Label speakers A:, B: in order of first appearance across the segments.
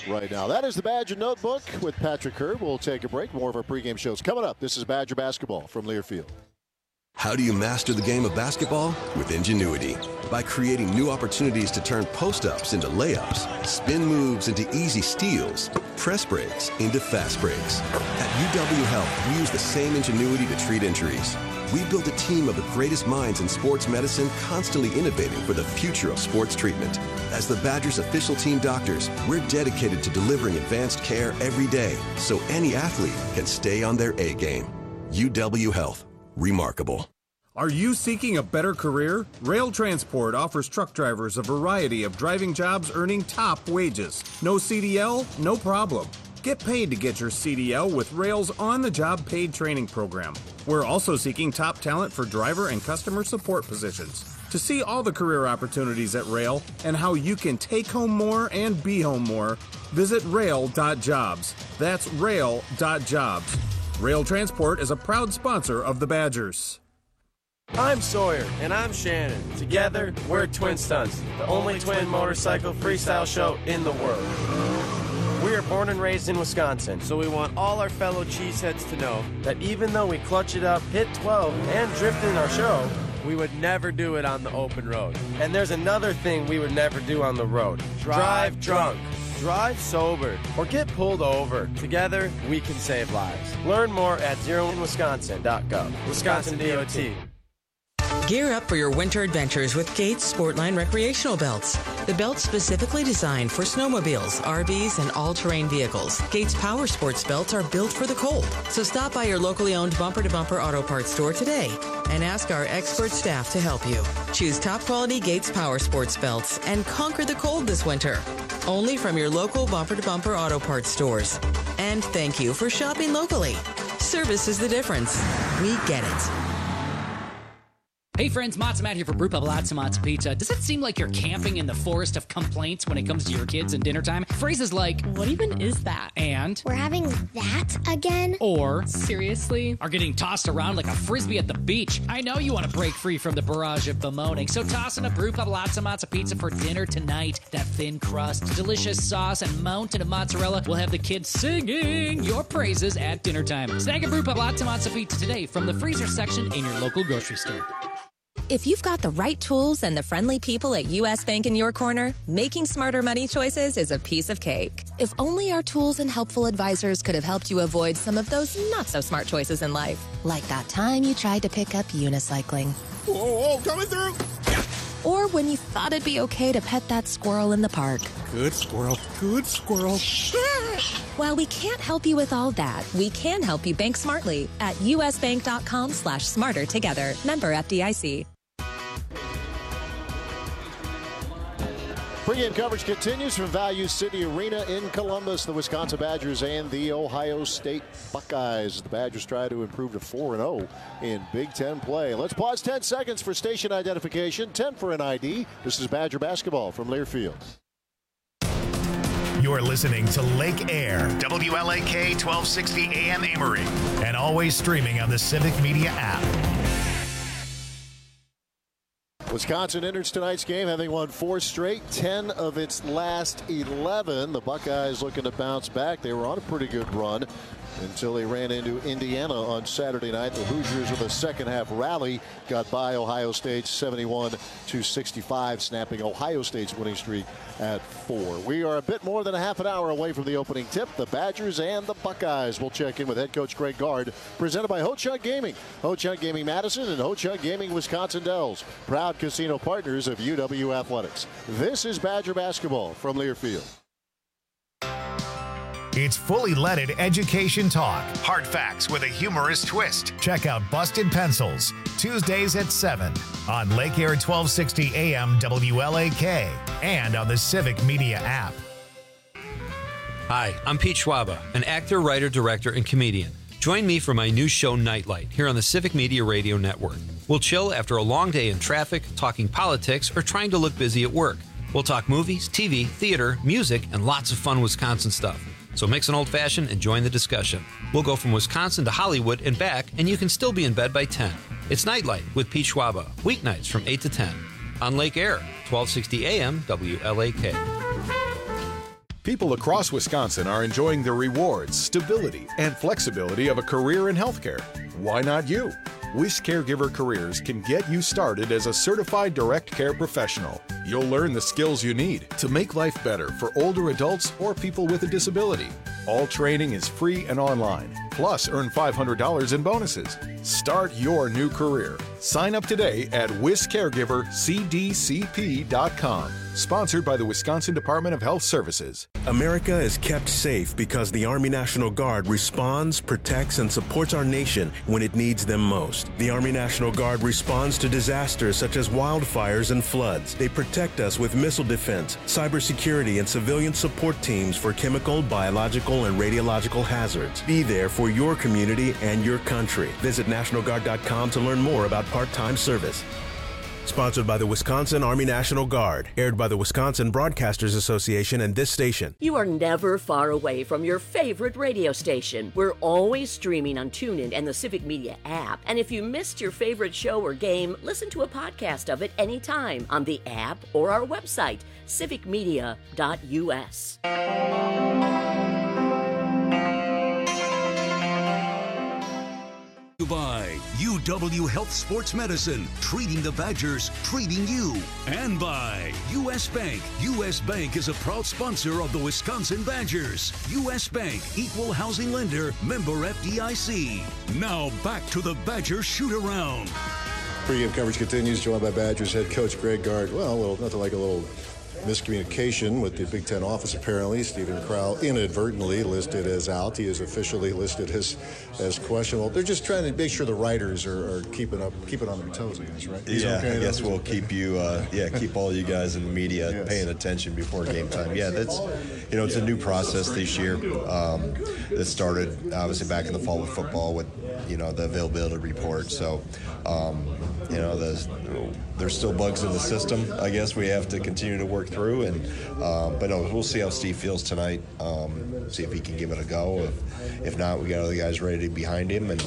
A: right now. That is the Badger Notebook with Patrick Herb. We'll take a break. More of our pregame shows coming up. This is Badger Basketball from Learfield.
B: How do you master the game of basketball? With Ingenuity. By creating new opportunities to turn post-ups into layups, spin moves into easy steals, press breaks into fast breaks. At UW Health, we use the same ingenuity to treat injuries. We build a team of the greatest minds in sports medicine, constantly innovating for the future of sports treatment. As the Badgers' official team doctors, we're dedicated to delivering advanced care every day so any athlete can stay on their A game. UW Health. Remarkable.
C: Are you seeking a better career? Rail Transport offers truck drivers a variety of driving jobs earning top wages. No CDL? No problem. Get paid to get your CDL with Rail's on-the-job paid training program. We're also seeking top talent for driver and customer support positions. To see all the career opportunities at Rail and how you can take home more and be home more, visit rail.jobs. That's rail.jobs. Rail Transport is a proud sponsor of the Badgers.
D: I'm Sawyer. And I'm Shannon. Together, we're Twin Stunts, the only twin motorcycle freestyle show in the world. We are born and raised in Wisconsin, so we want all our fellow cheeseheads to know that even though we clutch it up, hit 12, and drift in our show, we would never do it on the open road. And there's another thing we would never do on the road. Drive drunk. Drive sober, or get pulled over. Together, we can save lives. Learn more at zeroinwisconsin.gov. Wisconsin DOT.
E: Gear up for your winter adventures with Gates Sportline recreational belts. The belts specifically designed for snowmobiles, RVs, and all-terrain vehicles. Gates Power Sports belts are built for the cold. So stop by your locally owned Bumper to Bumper Auto Parts store today and ask our expert staff to help you. Choose top-quality Gates Power Sports belts and conquer the cold this winter. Only from your local Bumper to Bumper Auto Parts stores. And thank you for shopping locally. Service is the difference. We get it.
F: Hey friends, Matzo Matt here for Brew Pub Lots Matzo Pizza. Does it seem like you're camping in the forest of complaints when it comes to your kids and dinner time? Phrases like, what even is that? And,
G: we're having that again?
F: Or,
G: seriously?
F: Are getting tossed around like a frisbee at the beach. I know you want to break free from the barrage of bemoaning, so toss in a Brew Pub Lots Matzo Pizza for dinner tonight. That thin crust, delicious sauce, and mountain of mozzarella will have the kids singing your praises at dinner time. Snag a Brew Pub Lots Matzo Pizza today from the freezer section in your local grocery store.
H: If you've got the right tools and the friendly people at U.S. Bank in your corner, making smarter money choices is a piece of cake. If only our tools and helpful advisors could have helped you avoid some of those not-so-smart choices in life. Like that time you tried to pick up unicycling.
I: Whoa, coming through!
H: Or when you thought it'd be okay to pet that squirrel in the park.
I: Good squirrel, good squirrel.
H: While we can't help you with all that, we can help you bank smartly at usbank.com/smarter together. Member FDIC.
A: Pre-game coverage continues from Value City Arena in Columbus. The Wisconsin Badgers and the Ohio State Buckeyes. The Badgers try to improve to 4-0 in Big Ten play. Let's pause 10 seconds for station identification, 10 for an ID. This is Badger Basketball from Learfield.
J: You're listening to Lake Air, WLAK 1260 AM Amory, and always streaming on the Civic Media app.
A: Wisconsin enters tonight's game having won 4 straight, 10 of its last 11. The Buckeyes looking to bounce back. They were on a pretty good run until they ran into Indiana on Saturday night. The Hoosiers with a second half rally got by Ohio State 71-65, snapping Ohio State's winning streak at 4. We are a bit more than a half an hour away from the opening tip. The Badgers and the Buckeyes will check in with head coach Greg Gard, presented by Ho-Chunk Gaming. Ho-Chunk Gaming Madison and Ho-Chunk Gaming Wisconsin Dells, proud casino partners of UW Athletics. This is Badger Basketball from Learfield.
J: It's fully leaded education talk. Hard facts with a humorous twist. Check out Busted Pencils, Tuesdays at 7 on Lake Air 1260 AM WLAK and on the Civic Media app.
K: Hi, I'm Pete Schwaba, an actor, writer, director, and comedian. Join me for my new show, Nightlight, here on the Civic Media Radio Network. We'll chill after a long day in traffic, talking politics, or trying to look busy at work. We'll talk movies, TV, theater, music, and lots of fun Wisconsin stuff. So mix an old-fashioned and join the discussion. We'll go from Wisconsin to Hollywood and back, and you can still be in bed by 10. It's Nightlight with Pete Schwaba, weeknights from 8 to 10 on Lake Air, 1260 AM WLAK.
L: People across Wisconsin are enjoying the rewards, stability, and flexibility of a career in healthcare. Why not you? Wish Caregiver Careers can get you started as a certified direct care professional. You'll learn the skills you need to make life better for older adults or people with a disability. All training is free and online. Plus, earn $500 in bonuses. Start your new career. Sign up today at wiscaregivercdcp.com. Sponsored by the Wisconsin Department of Health Services.
M: America is kept safe because the Army National Guard responds, protects, and supports our nation when it needs them most. The Army National Guard responds to disasters such as wildfires and floods. They protect us with missile defense, cybersecurity, and civilian support teams for chemical, biological, and radiological hazards. Be there for your community and your country. Visit NationalGuard.com to learn more about part-time service. Sponsored by the Wisconsin Army National Guard. Aired by the Wisconsin Broadcasters Association and this station.
N: You are never far away from your favorite radio station. We're always streaming on TuneIn and the Civic Media app. And if you missed your favorite show or game, listen to a podcast of it anytime on the app or our website, civicmedia.us.
O: By UW Health Sports Medicine, treating the Badgers, treating you. And by U.S. Bank. U.S. Bank is a proud sponsor of the Wisconsin Badgers. U.S. Bank, equal housing lender, member FDIC. Now back to the Badgers shoot-around.
P: Pre-game coverage continues, joined by Badgers head coach Greg Gard. Well, nothing like a little miscommunication with the Big Ten office, apparently. Stephen Crowell inadvertently listed as out. He is officially listed as questionable. They're just trying to make sure the writers are keeping on their toes, I guess, right?
Q: Yeah, okay, I guess we'll keep you, keep all you guys in the media paying attention before game time. Yeah, that's, it's a new process this year. That started, obviously, back in the fall of football with, the availability report. So, there's still bugs in the system, I guess we have to continue to work through. But no, we'll see how Steve feels tonight, see if he can give it a go. If not, we got other guys ready behind him. And,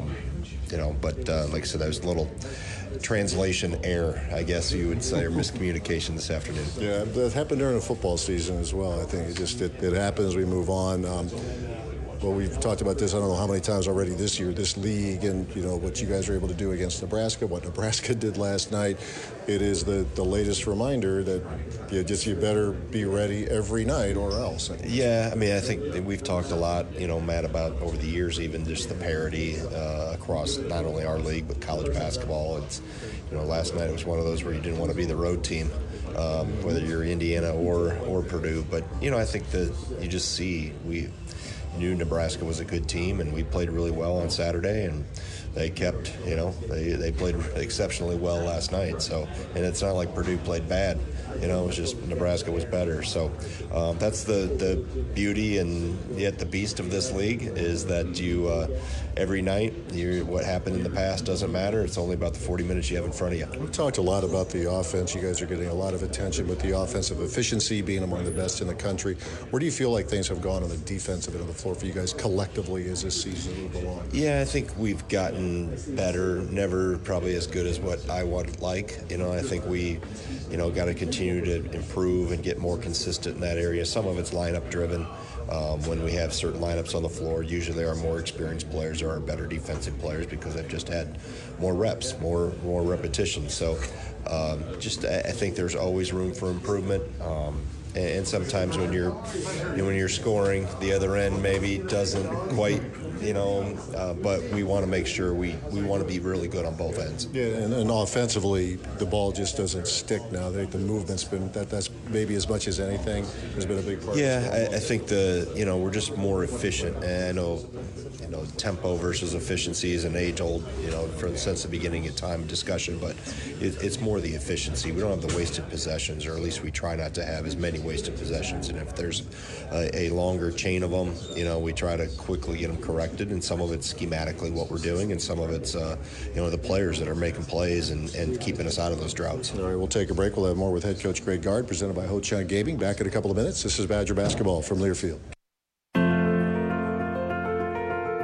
Q: like I said, there's a little translation error, I guess you would say, or miscommunication this afternoon.
P: Yeah, that happened during the football season as well. I think it happens, we move on. Well, we've talked about this, I don't know how many times already this year, this league, and, what you guys were able to do against Nebraska, what Nebraska did last night. It is the latest reminder that you better be ready every night or else.
Q: Yeah, I think we've talked a lot, Matt, about over the years, even just the parity across not only our league, but college basketball. It's, last night it was one of those where you didn't want to be the road team, whether you're Indiana or Purdue. But, I think that you just see we knew Nebraska was a good team, and we played really well on Saturday, and they kept, they played exceptionally well last night. So, and it's not like Purdue played bad, it was just Nebraska was better. So that's the beauty and yet the beast of this league is that you every night, what happened in the past doesn't matter. It's only about the 40 minutes you have in front of you.
P: We've talked a lot about the offense. You guys are getting a lot of attention with the offensive efficiency, being among the best in the country. Where do you feel like things have gone on the defensive end of the floor for you guys collectively as this season moves along?
Q: Yeah, I think we've gotten better, never probably as good as what I would like. I think we, got to continue to improve and get more consistent in that area. Some of it's lineup driven. When we have certain lineups on the floor, usually there are more experienced players or are better defensive players because they've just had more reps, more repetition. So I think there's always room for improvement. And sometimes when you're scoring, the other end maybe doesn't quite, but we want to make sure we want to be really good on both ends.
P: Yeah, and offensively, the ball just doesn't stick now. The movement's been, that's maybe as much as anything has been a big part.
Q: Yeah, I think we're just more efficient. And I know, tempo versus efficiency is an age-old, since the beginning of time discussion, but it's more the efficiency. We don't have the wasted possessions, or at least we try not to have as many wasted possessions. And if there's a longer chain of them, we try to quickly get them corrected. And some of it's schematically what we're doing, and some of it's, the players that are making plays and keeping us out of those droughts.
P: All right, we'll take a break. We'll have more with head coach Greg Gard, presented by Ho-Chunk Gaming. Back in a couple of minutes. This is Badger Basketball from Learfield.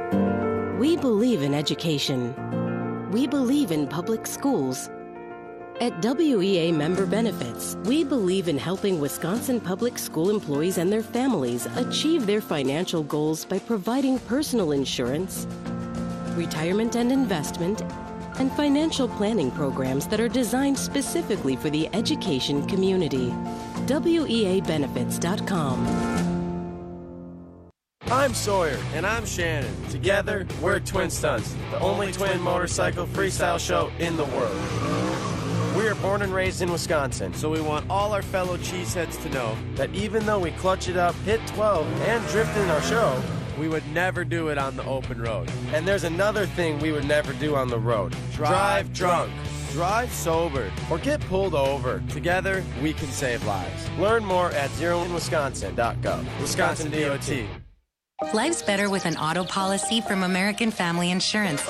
R: We believe in education. We believe in public schools. At WEA Member Benefits, we believe in helping Wisconsin public school employees and their families achieve their financial goals by providing personal insurance, retirement and investment, and financial planning programs that are designed specifically for the education community. WEAbenefits.com.
D: I'm Sawyer. And I'm Shannon. Together, we're Twin Stunts, the only twin motorcycle freestyle show in the world. We are born and raised in Wisconsin, so we want all our fellow cheeseheads to know that even though we clutch it up, hit 12, and drift in our show, we would never do it on the open road. And there's another thing we would never do on the road. Drive drunk. Drive sober. Or get pulled over. Together, we can save lives. Learn more at zeroinwisconsin.gov. Wisconsin DOT.
S: Life's better with an auto policy from American Family Insurance.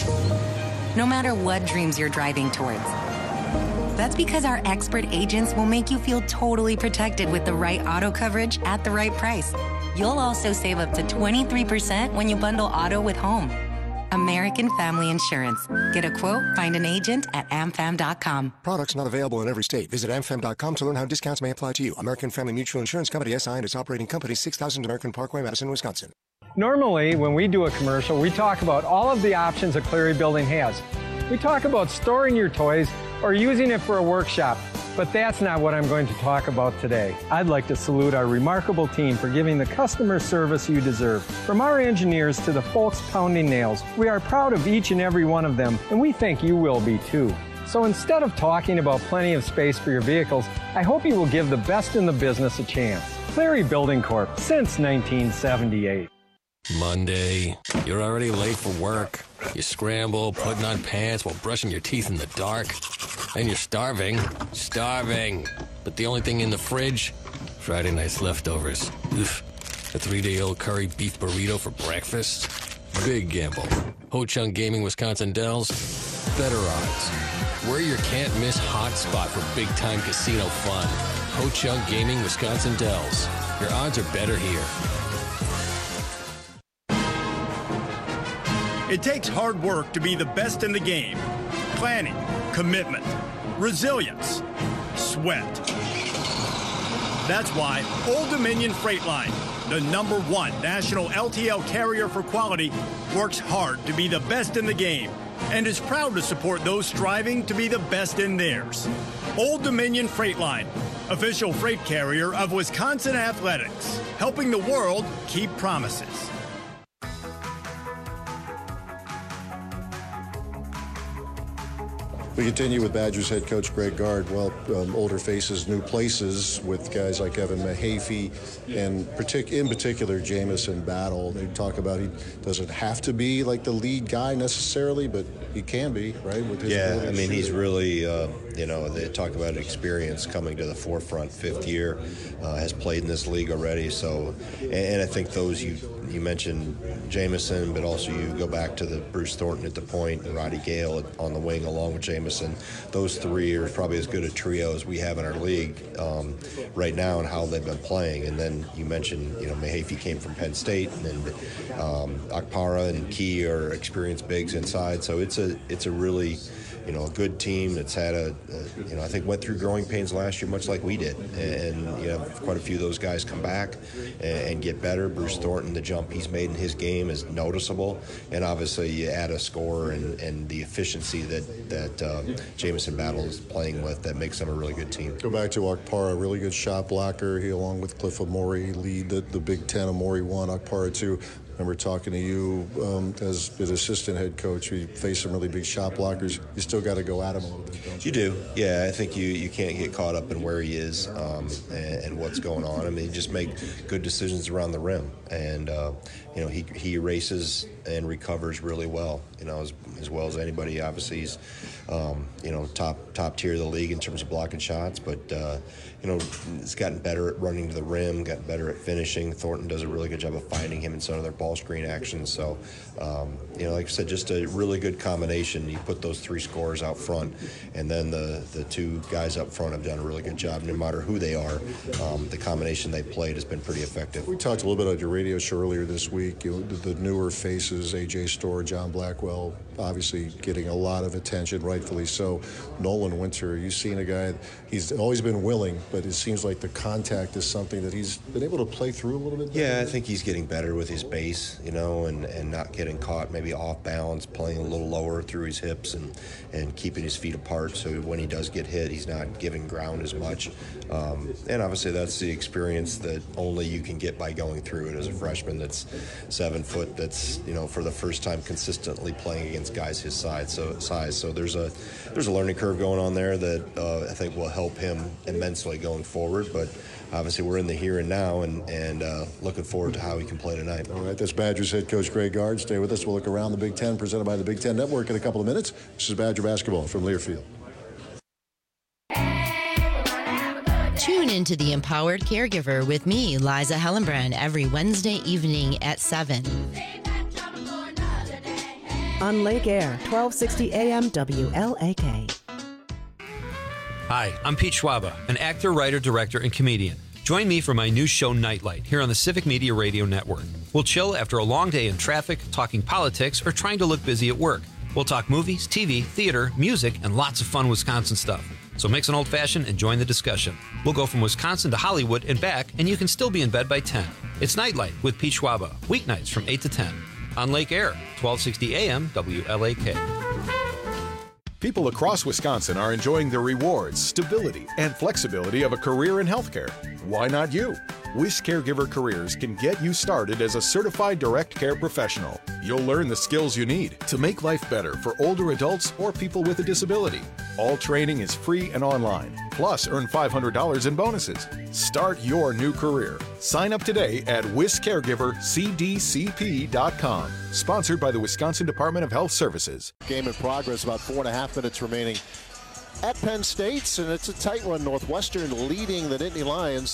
S: No matter what dreams you're driving towards. That's because our expert agents will make you feel totally protected with the right auto coverage at the right price. You'll also save up to 23% when you bundle auto with home. American Family Insurance. Get a quote, find an agent at amfam.com.
T: Products not available in every state. Visit amfam.com to learn how discounts may apply to you. American Family Mutual Insurance Company, SI, and its operating company, 6000 American Parkway, Madison, Wisconsin.
U: Normally, when we do a commercial, we talk about all of the options a Cleary building has. We talk about storing your toys or using it for a workshop, but that's not what I'm going to talk about today. I'd like to salute our remarkable team for giving the customer service you deserve. From our engineers to the folks pounding nails, we are proud of each and every one of them, and we think you will be too. So instead of talking about plenty of space for your vehicles, I hope you will give the best in the business a chance. Cleary Building Corp. Since 1978.
V: Monday, you're already late for work. You scramble, putting on pants while brushing your teeth in the dark. And you're starving. But the only thing in the fridge? Friday night's leftovers. Oof. A 3-day-old curry beef burrito for breakfast? Big gamble. Ho-Chunk Gaming Wisconsin Dells? Better odds. We're your can't-miss hotspot for big-time casino fun. Ho-Chunk Gaming Wisconsin Dells. Your odds are better here.
W: It takes hard work to be the best in the game. Planning, commitment, resilience, sweat. That's why Old Dominion Freight Line, the #1 national LTL carrier for quality, works hard to be the best in the game and is proud to support those striving to be the best in theirs. Old Dominion Freight Line, official freight carrier of Wisconsin Athletics, helping the world keep promises.
P: We continue with Badgers head coach Greg Gard. Well, older faces, new places with guys like Evan Mahaffey and in particular Jamison Battle. They talk about he doesn't have to be like the lead guy necessarily, but he can be, right? With his
Q: I mean, he's really, they talk about experience coming to the forefront. 5th year, has played in this league already. So, and I think those you mentioned Jamison, but also you go back to the Bruce Thornton at the point and Roddy Gale on the wing along with Jamison. Those three are probably as good a trio as we have in our league right now and how they've been playing. And then you mentioned, Mahaffey came from Penn State, and Akpara and Key are experienced bigs inside. So it's a really a good team that's had I think went through growing pains last year, much like we did. And quite a few of those guys come back and get better. Bruce Thornton, the jump he's made in his game is noticeable. And obviously you add a scorer and the efficiency that Jamison Battle is playing with that makes them a really good team.
P: Go back to Akpara, really good shot blocker. He, along with Cliff Amori, lead the Big Ten. Amori 1, Akpara 2. I remember talking to you as an assistant head coach. We face some really big shot blockers. You still got to go at him a little bit, don't you?
Q: You do. Yeah, I think you can't get caught up in where he is and what's going on. I mean, he just make good decisions around the rim. And, he races and recovers really well, as well as anybody. Obviously, he's, top tier of the league in terms of blocking shots. But, has gotten better at running to the rim, gotten better at finishing. Thornton does a really good job of finding him in some of their ball screen actions. So, like I said, just a really good combination. You put those 3 scorers out front, and then the 2 guys up front have done a really good job. No matter who they are, the combination they played has been pretty effective.
P: We talked a little bit on your radio show earlier this week. The newer faces, A.J. Storr, John Blackwell, obviously getting a lot of attention, rightfully so. Nolan Winter, you've seen a guy, he's always been willing, but it seems like the contact is something that he's been able to play through a little bit better.
Q: Yeah, I think he's getting better with his base, and not getting caught maybe off balance, playing a little lower through his hips and keeping his feet apart so when he does get hit, he's not giving ground as much. And obviously that's the experience that only you can get by going through it as a freshman that's 7 foot, that's, for the first time consistently playing against guys his size. So there's a learning curve going on there that I think will help him immensely going forward. But obviously we're in the here and now and looking forward to how he can play tonight.
P: All right, that's Badgers head coach Greg Gard. Stay with us. We'll look around the Big Ten, presented by the Big Ten Network in a couple of minutes. This is Badger basketball from Learfield.
B: Tune into The Empowered Caregiver with me, Liza Hellenbrand, every Wednesday evening at 7.
C: On Lake Air, 1260 AM WLAK.
K: Hi, I'm Pete Schwaba, an actor, writer, director, and comedian. Join me for my new show, Nightlight, here on the Civic Media Radio Network. We'll chill after a long day in traffic, talking politics, or trying to look busy at work. We'll talk movies, TV, theater, music, and lots of fun Wisconsin stuff. So mix an old-fashioned and join the discussion. We'll go from Wisconsin to Hollywood and back, and you can still be in bed by 10. It's Nightlight with Pete Schwaba, weeknights from 8 to 10. On Lake Air, 1260 AM WLAK.
L: People across Wisconsin are enjoying the rewards, stability, and flexibility of a career in healthcare. Why not you? WIS Caregiver Careers can get you started as a certified direct care professional. You'll learn the skills you need to make life better for older adults or people with a disability. All training is free and online. Plus, earn $500 in bonuses. Start your new career. Sign up today at wiscaregivercdcp.com. Sponsored by the Wisconsin Department of Health Services.
A: Game in progress, about 4.5 minutes remaining at Penn State, and it's a tight one. Northwestern leading the Nittany Lions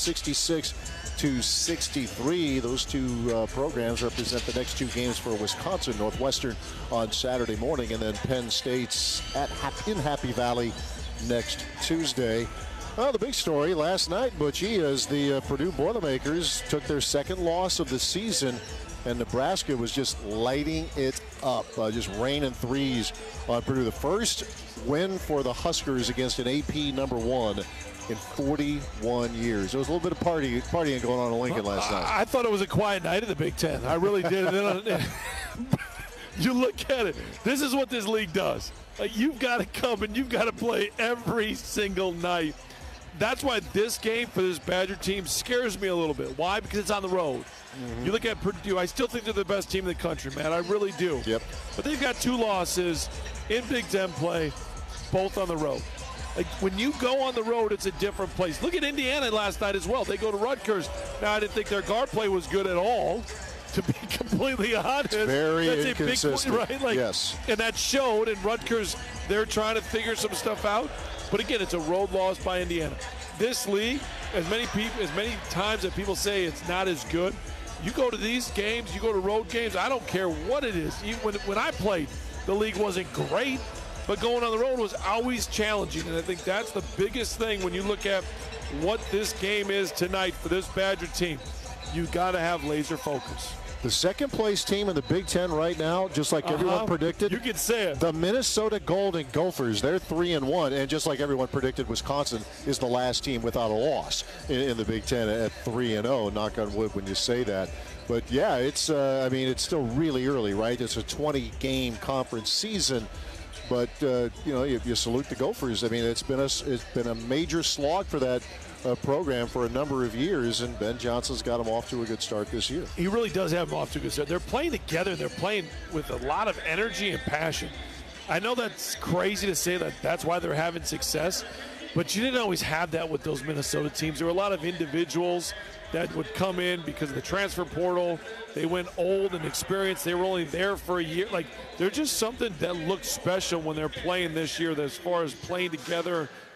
A: 66-63. Those 2 programs represent the next 2 games for Wisconsin. Northwestern on Saturday morning, and then Penn State's in Happy Valley next Tuesday. Well, the big story last night, Butchie, as the Purdue Boilermakers took their 2nd loss of the season, and Nebraska was just lighting it up, just raining threes on Purdue. The first win for the Huskers against an AP #1 in 41 years. There was a little bit of partying going on in Lincoln last night.
E: I thought it was a quiet night in the Big Ten. I really did. You look at it. This is what this league does. You've got to come and you've got to play every single night. That's why this game for this Badger team scares me a little bit. Why? Because it's on the road. Mm-hmm. You look at Purdue, I still think they're the best team in the country, man. I really do.
A: Yep.
E: But they've got 2 losses in Big Ten play, both on the road. Like, when you go on the road, it's a different place. Look at Indiana last night as well. They go to Rutgers. Now, I didn't think their guard play was good at all, to be completely honest.
A: It's very
E: That's
A: inconsistent.
E: A big point, right?
A: Yes.
E: And that showed, and Rutgers, they're trying to figure some stuff out. But again, it's a road loss by Indiana. This league, as many times that people say it's not as good, you go to these games, you go to road games, I don't care what it is. When I played, the league wasn't great, but going on the road was always challenging. And I think that's the biggest thing when you look at what this game is tonight for this Badger team. You got to have laser focus.
A: The 2nd place team in the Big Ten right now, just like everyone predicted.
E: You can say it.
A: The Minnesota Golden Gophers, they're 3-1, and just like everyone predicted, Wisconsin is the last team without a loss in the Big Ten at 3-0. Knock on wood when you say that. But yeah, it's it's still really early, right? It's a 20-game conference season. But you salute the Gophers. I mean, it's been a major slog for that program for a number of years, and Ben Johnson's got them off to a good start this year.
E: He really does have them off to a good start. They're playing together. They're playing with a lot of energy and passion. I know that's crazy to say that's why they're having success, but you didn't always have that with those Minnesota teams. There were a lot of individuals that would come in because of the transfer portal. They went old and experienced. They were only there for a year. Like, they're just something that looks special when they're playing this year as far as playing together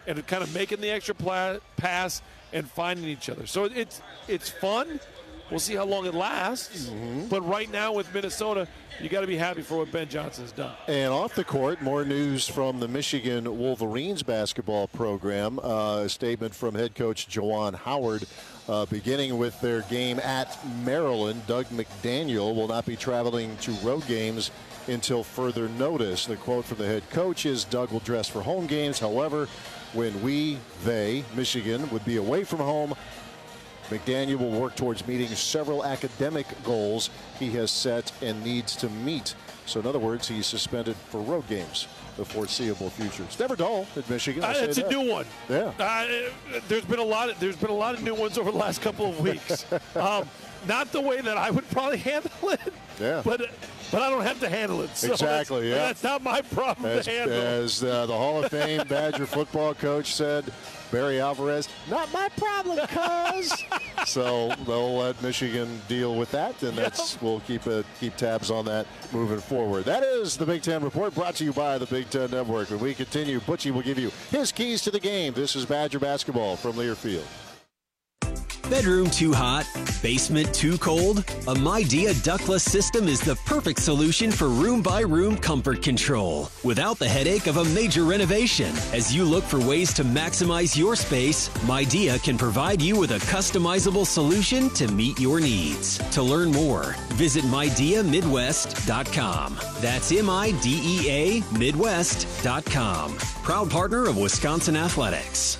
E: and kind of making the extra pass and finding each other. So it's fun. We'll see how long it lasts. But right now with Minnesota, you got to be happy for what Ben Johnson has done.
A: And off the court, more news from the Michigan Wolverines basketball program. A statement from head coach Juwan Howard. Beginning with their game at Maryland, Doug McDaniel will not be traveling to road games until further notice. The quote from the head coach is, Doug will dress for home games. However, when Michigan, would be away from home, McDaniel will work towards meeting several academic goals he has set and needs to meet. So in other words, he's suspended for road games the foreseeable future. It's never dull at Michigan.
E: It's a new one.
A: Yeah.
E: There's been a lot of new ones over the last couple of weeks. Not the way that I would probably handle it.
A: Yeah.
E: But I don't have to handle it. So
A: exactly.
E: That's not my problem to handle.
A: As the Hall of Fame Badger football coach said, Barry Alvarez, not my problem, cuz. So they'll let Michigan deal with that, and we'll keep tabs on that moving forward. That is the Big Ten Report, brought to you by the Big Ten Network. When we continue, Butchie will give you his keys to the game. This is Badger basketball from Learfield.
F: Bedroom too hot? Basement too cold? A Midea ductless system is the perfect solution for room-by-room comfort control without the headache of a major renovation. As you look for ways to maximize your space, Midea can provide you with a customizable solution to meet your needs. To learn more, visit MideaMidwest.com. That's MIDEA Midwest.com. Proud partner of Wisconsin Athletics.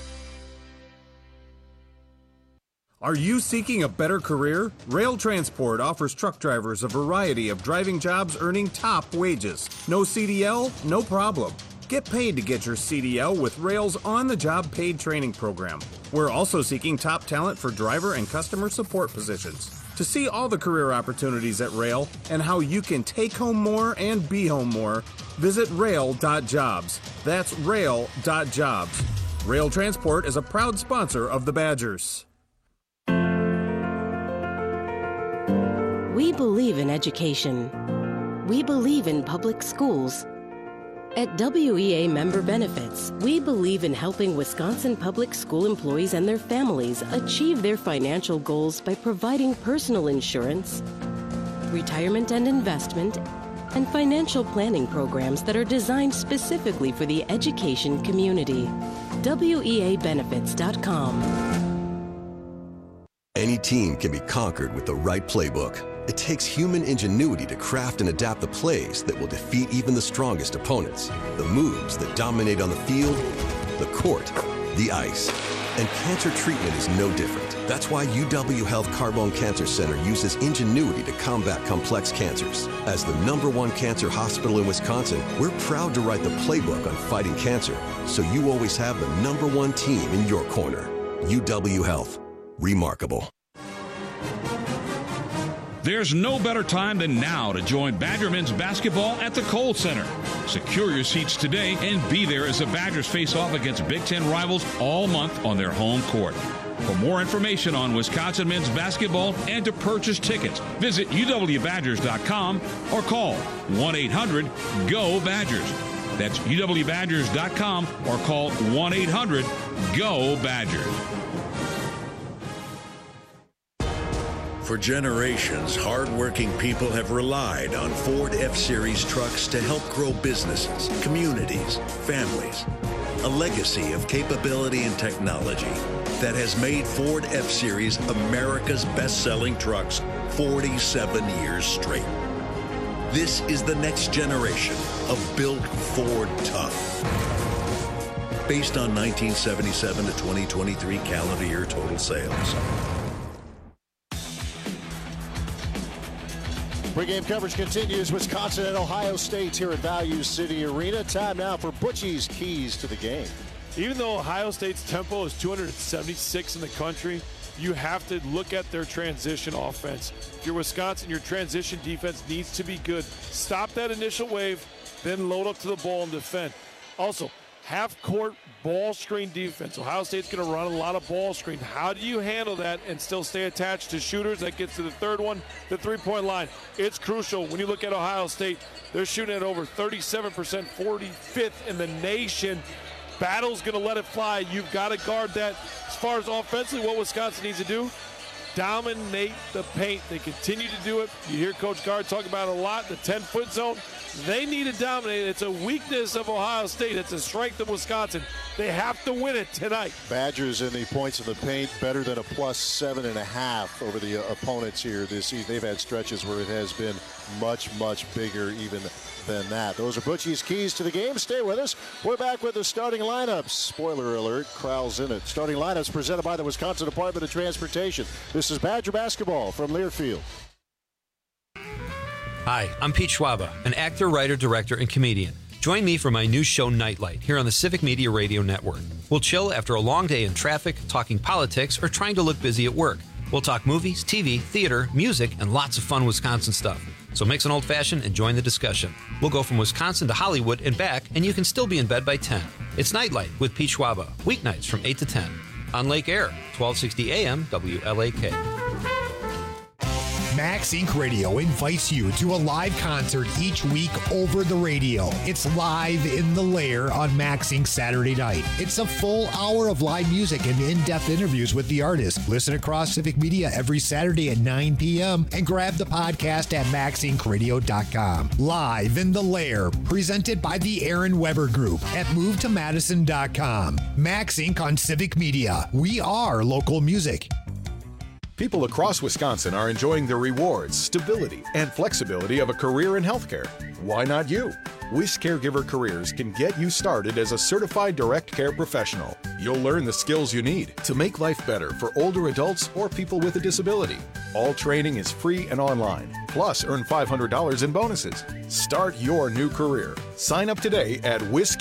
G: Are you seeking a better career? Rail Transport offers truck drivers a variety of driving jobs earning top wages. No CDL? No problem. Get paid to get your CDL with Rail's on-the-job paid training program. We're also seeking top talent for driver and customer support positions. To see all the career opportunities at Rail and how you can take home more and be home more, visit rail.jobs. That's rail.jobs. Rail Transport is a proud sponsor of the Badgers.
R: We believe in education. We believe in public schools. At WEA Member Benefits, we believe in helping Wisconsin public school employees and their families achieve their financial goals by providing personal insurance, retirement and investment, and financial planning programs that are designed specifically for the education community. WEAbenefits.com.
I: Any team can be conquered with the right playbook. It takes human ingenuity to craft and adapt the plays that will defeat even the strongest opponents. The moves that dominate on the field, the court, the ice. And cancer treatment is no different. That's why UW Health Carbone Cancer Center uses ingenuity to combat complex cancers. As the #1 cancer hospital in Wisconsin, we're proud to write the playbook on fighting cancer, so you always have the #1 team in your corner. UW Health. Remarkable.
X: There's no better time than now to join Badger men's basketball at the Kohl Center. Secure your seats today and be there as the Badgers face off against Big Ten rivals all month on their home court. For more information on Wisconsin men's basketball and to purchase tickets, visit uwbadgers.com or call 1-800-GO-BADGERS. That's uwbadgers.com or call 1-800-GO-BADGERS.
Y: For generations, hardworking people have relied on Ford F-Series trucks to help grow businesses, communities, families. A legacy of capability and technology that has made Ford F-Series America's best-selling trucks 47 years straight. This is the next generation of Built Ford Tough. Based on 1977 to 2023 calendar year total sales.
A: Pre-game coverage continues. Wisconsin and Ohio State here at Value City Arena. Time now for Butchie's keys to the game.
E: Even though Ohio State's tempo is 276 in the country, you have to look at their transition offense. If you're Wisconsin, your transition defense needs to be good. Stop that initial wave, then load up to the ball and defend. Also, half-court ball screen defense. Ohio State's going to run a lot of ball screen. How do you handle that and still stay attached to shooters? That gets to the third one, the three-point line. It's crucial. When you look at Ohio State, they're shooting at over 37%, 45th in the nation. Battle's going to let it fly. You've got to guard that. As far as offensively, what Wisconsin needs to do, dominate the paint. They continue to do it. You hear Coach Gard talk about it a lot, the 10-foot zone. They need to dominate. It's a weakness of Ohio State. It's a strength of Wisconsin. They have to win it tonight.
A: Badgers in the points in the paint better than a plus 7.5 over the opponents here this season. They've had stretches where it has been much, much bigger even than that. Those are Butchie's keys to the game. Stay with us. We're back with the starting lineups. Spoiler alert, Crowell's in it. Starting lineups presented by the Wisconsin Department of Transportation. This is Badger basketball from Learfield.
K: Hi, I'm Pete Schwaba, an actor, writer, director, and comedian. Join me for my new show, Nightlight, here on the Civic Media Radio Network. We'll chill after a long day in traffic, talking politics, or trying to look busy at work. We'll talk movies, TV, theater, music, and lots of fun Wisconsin stuff. So mix an old-fashioned and join the discussion. We'll go from Wisconsin to Hollywood and back, and you can still be in bed by 10. It's Nightlight with Pete Schwaba, weeknights from 8 to 10. On Lake Air, 1260 AM, WLAK.
H: Max Inc. Radio invites you to a live concert each week over the radio. It's Live in the Lair on Max Inc. Saturday night. It's a full hour of live music and in-depth interviews with the artist. Listen across Civic Media every Saturday at 9 p.m. and grab the podcast at maxincradio.com. Live in the Lair, presented by the Aaron Weber Group at movetomadison.com. Max Inc. on Civic Media. We are local music.
L: People across Wisconsin are enjoying the rewards, stability, and flexibility of a career in healthcare. Why not you? WIS Caregiver Careers can get you started as a certified direct care professional. You'll learn the skills you need to make life better for older adults or people with a disability. All training is free and online. Plus, earn $500 in bonuses. Start your new career. Sign up today at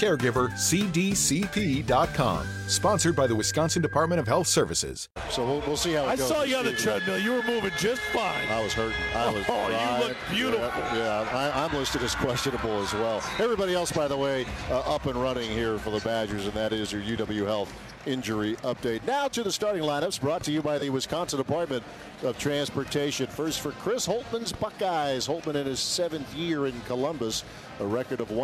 L: WisCaregiverCDCP.com. Sponsored by the Wisconsin Department of Health Services.
A: So we'll see how it goes.
E: I saw you on the treadmill. You were moving just fine.
A: I was hurting.
E: You look beautiful.
A: Yeah, I'm listed as questionable as well. Everybody else, by the way, up and running here for the Badgers, and that is your UW Health injury update. Now to the starting lineups, brought to you by the Wisconsin Department of Transportation. First for Chris Holtman's Buckeyes. Holtman in his 7th year in Columbus, a record of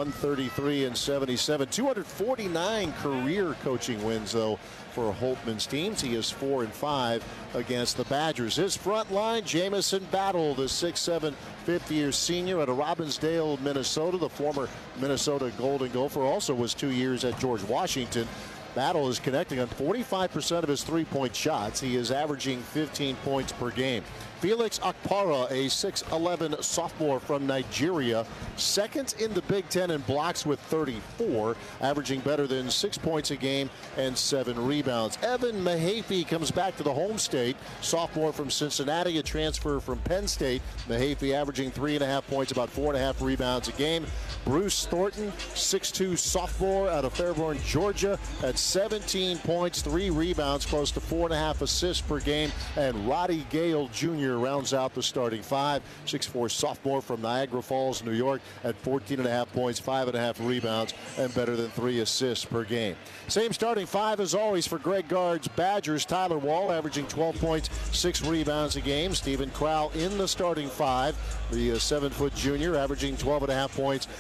A: 133-77, 249 career coaching wins though for Holtman's teams. He is 4-5 against the Badgers. His front line, Jamison Battle, the 6'7", fifth-year senior out of Robbinsdale, Minnesota. The former Minnesota Golden Gopher, also was 2 years at George Washington. Battle is connecting on 45% of his three-point shots. He is averaging 15 points per game. Felix Akpara, a 6'11" sophomore from Nigeria, second in the Big Ten in blocks with 34, averaging better than 6 points a game and 7 rebounds. Evan Mahaffey comes back to the home state, sophomore from Cincinnati, a transfer from Penn State. Mahaffey averaging 3.5 points, about 4.5 rebounds a game. Bruce Thornton, 6'2" sophomore out of Fairborn, Georgia, at 17 points, 3 rebounds, close to 4.5 assists per game. And Roddy Gale Jr. rounds out the starting 5, 6'4" sophomore from Niagara Falls, New York, at 14.5 points, 5.5 rebounds, and better than 3 assists per game. Same starting 5 as always for Greg Gard's Badgers. Tyler Wall averaging 12 points, 6 rebounds a game. Stephen Crowell in the starting 5, the 7-foot junior, averaging 12.5 points,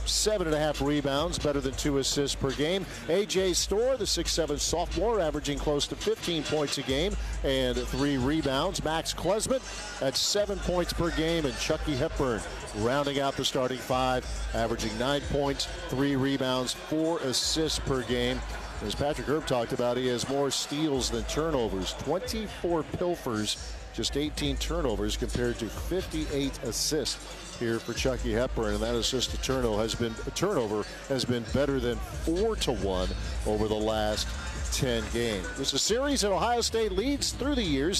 A: 7.5 rebounds, better than 2 assists per game. A.J. Storr, the 6'7" sophomore, averaging close to 15 points a game and 3 rebounds. Max Klesmit at 7 points per game, and Chucky Hepburn rounding out the starting 5, averaging 9 points, 3 rebounds, 4 assists per game. As Patrick Herb talked about, he has more steals than turnovers, 24 pilfers, just 18 turnovers compared to 58 assists here for Chucky Hepburn, and that assist to turnover has been better than 4-1 over the last 10 games. It's a series that Ohio State leads through the years,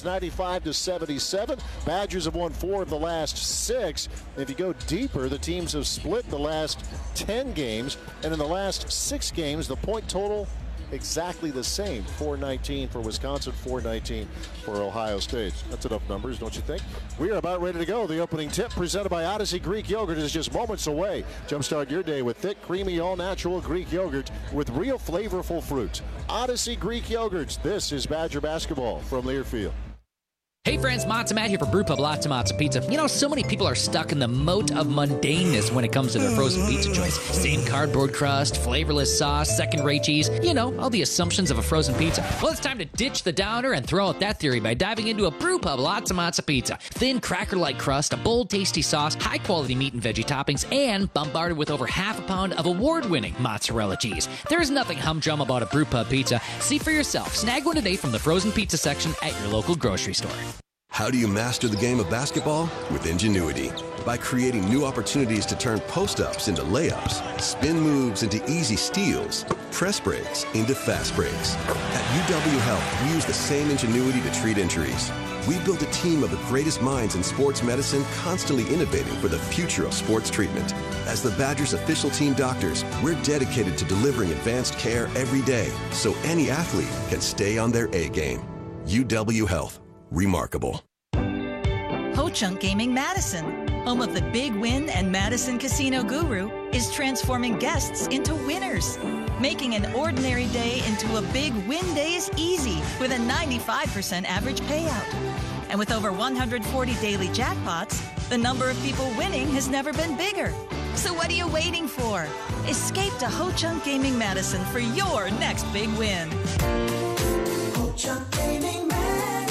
A: 95-77. Badgers have won 4 of the last 6. If you go deeper, the teams have split the last 10 games, and in the last 6 games, the point total exactly the same, 419 for Wisconsin, 419 for Ohio State. That's enough numbers, don't you think? We are about ready to go. The opening tip presented by Odyssey Greek Yogurt is just moments away. Jumpstart your day with thick, creamy, all-natural Greek yogurt with real flavorful fruit. Odyssey Greek Yogurts. This is Badger basketball from Learfield.
D: Hey friends, Matza Matt here for Brewpub Lots of Matza Pizza. You know, so many people are stuck in the moat of mundaneness when it comes to their frozen pizza choice. Same cardboard crust, flavorless sauce, second-rate cheese. You know, all the assumptions of a frozen pizza. Well, it's time to ditch the downer and throw out that theory by diving into a Brewpub Lots of Matza Pizza. Thin, cracker-like crust, a bold, tasty sauce, high-quality meat and veggie toppings, and bombarded with over half a pound of award-winning mozzarella cheese. There's nothing humdrum about a Brewpub pizza. See for yourself. Snag one today from the frozen pizza section at your local grocery store.
I: How do you master the game of basketball? With Ingenuity. By creating new opportunities to turn post-ups into layups, spin moves into easy steals, press breaks into fast breaks. At UW Health, we use the same ingenuity to treat injuries. We built a team of the greatest minds in sports medicine, constantly innovating for the future of sports treatment. As the Badgers' official team doctors, we're dedicated to delivering advanced care every day, so any athlete can stay on their A game. UW Health. Remarkable.
J: Ho Chunk Gaming Madison, home of the Big Win and Madison Casino Guru, is transforming guests into winners. Making an ordinary day into a big win day is easy with a 95% average payout. And with over 140 daily jackpots, the number of people winning has never been bigger. So what are you waiting for? Escape to Ho Chunk Gaming Madison for your next big win. Ho Chunk Gaming Madison.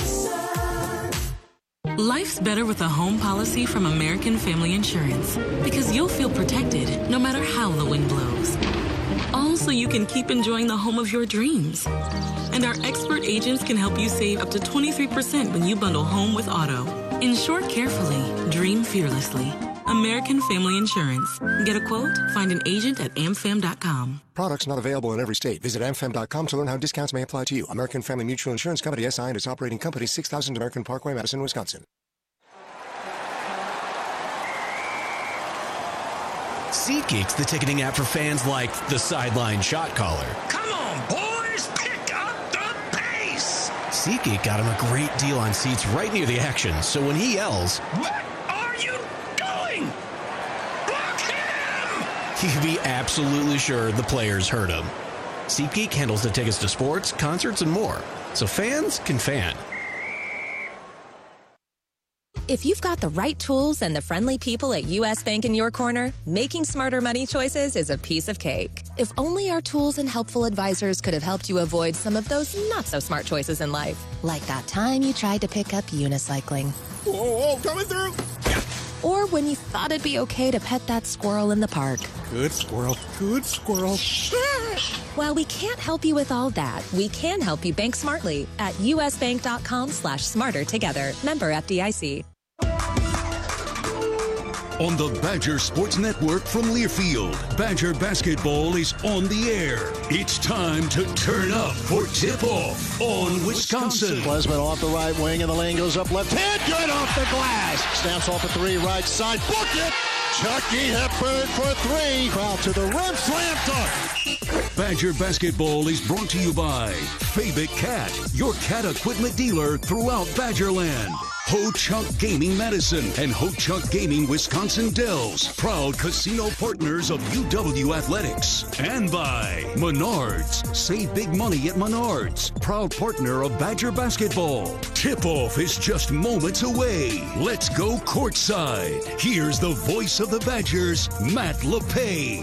M: Life's better with a home policy from American Family Insurance because you'll feel protected no matter how the wind blows. All so you can keep enjoying the home of your dreams. And our expert agents can help you save up to 23% when you bundle home with auto. Insure carefully, dream fearlessly. American Family Insurance. Get a quote? Find an agent at amfam.com.
T: Products not available in every state. Visit amfam.com to learn how discounts may apply to you. American Family Mutual Insurance Company, SI, and its operating company, 6000 American Parkway, Madison, Wisconsin.
N: SeatGeek's the ticketing app for fans like the sideline shot caller.
O: Come on, boys, pick up the pace!
N: SeatGeek got him a great deal on seats right near the action, so when he yells,
O: "What are you doing? Block him!"
N: he can be absolutely sure the players heard him. SeatGeek handles the tickets to sports, concerts, and more, so fans can fan.
Z: If you've got the right tools and the friendly people at U.S. Bank in your corner, making smarter money choices is a piece of cake. If only our tools and helpful advisors could have helped you avoid some of those not-so-smart choices in life. Like that time you tried to pick up unicycling.
O: Whoa, coming through!
Z: Or when you thought it'd be okay to pet that squirrel in the park.
O: Good squirrel, good squirrel.
Z: While we can't help you with all that, we can help you bank smartly at usbank.com/smarter-together. Member FDIC.
X: On the Badger Sports Network from Learfield, Badger basketball is on the air. It's time to turn up for tip-off on Wisconsin.
A: Klesman off the right wing, and the lane goes up left hand. Good off the glass. Snaps off a three, right side. Book it. Chucky Hepburn for three. Crowd to the rim. Slam dunk.
X: Badger basketball is brought to you by Fabic Cat, your cat equipment dealer throughout Badgerland. Ho Chunk Gaming Madison and Ho Chunk Gaming Wisconsin Dells, proud casino partners of UW Athletics. And by Menards. Save big money at Menards, proud partner of Badger basketball. Tip-off is just moments away. Let's go courtside. Here's the voice of the Badgers, Matt LePay.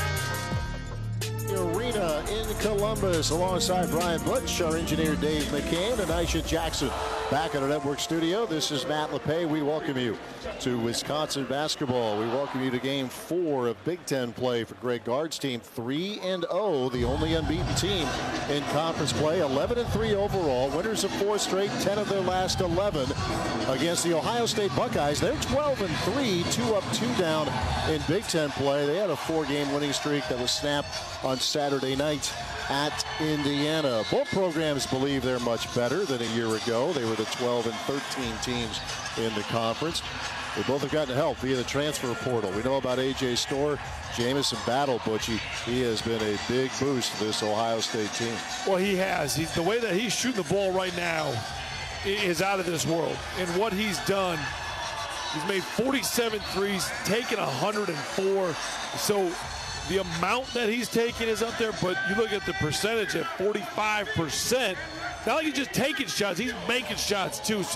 A: Arena in Columbus, alongside Brian Butch, our engineer Dave McCann, and Aisha Jackson back at our network studio. This is Matt LePay. We welcome you to Wisconsin basketball. We welcome you to Game 4 of Big Ten play for Greg Gard's team, 3-0, the only unbeaten team in conference play, 11-3 overall, winners of 4 straight, 10 of their last 11 against the Ohio State Buckeyes. They're 12-3, 2 up, 2 down in Big Ten play. They had a 4-game winning streak that was snapped on Saturday night at Indiana. Both programs believe they're much better than a year ago. They were the 12-13 teams in the conference. They both have gotten help via the transfer portal. We know about A.J. Storr, Jamison Battle, Butchie. He has been a big boost to this Ohio State team.
E: Well, he has. The way that he's shooting the ball right now is out of this world. And what he's done, he's made 47 threes, taken 104. So the amount that he's taking is up there, but you look at the percentage at 45%. Not like he's just taking shots, he's making shots too. So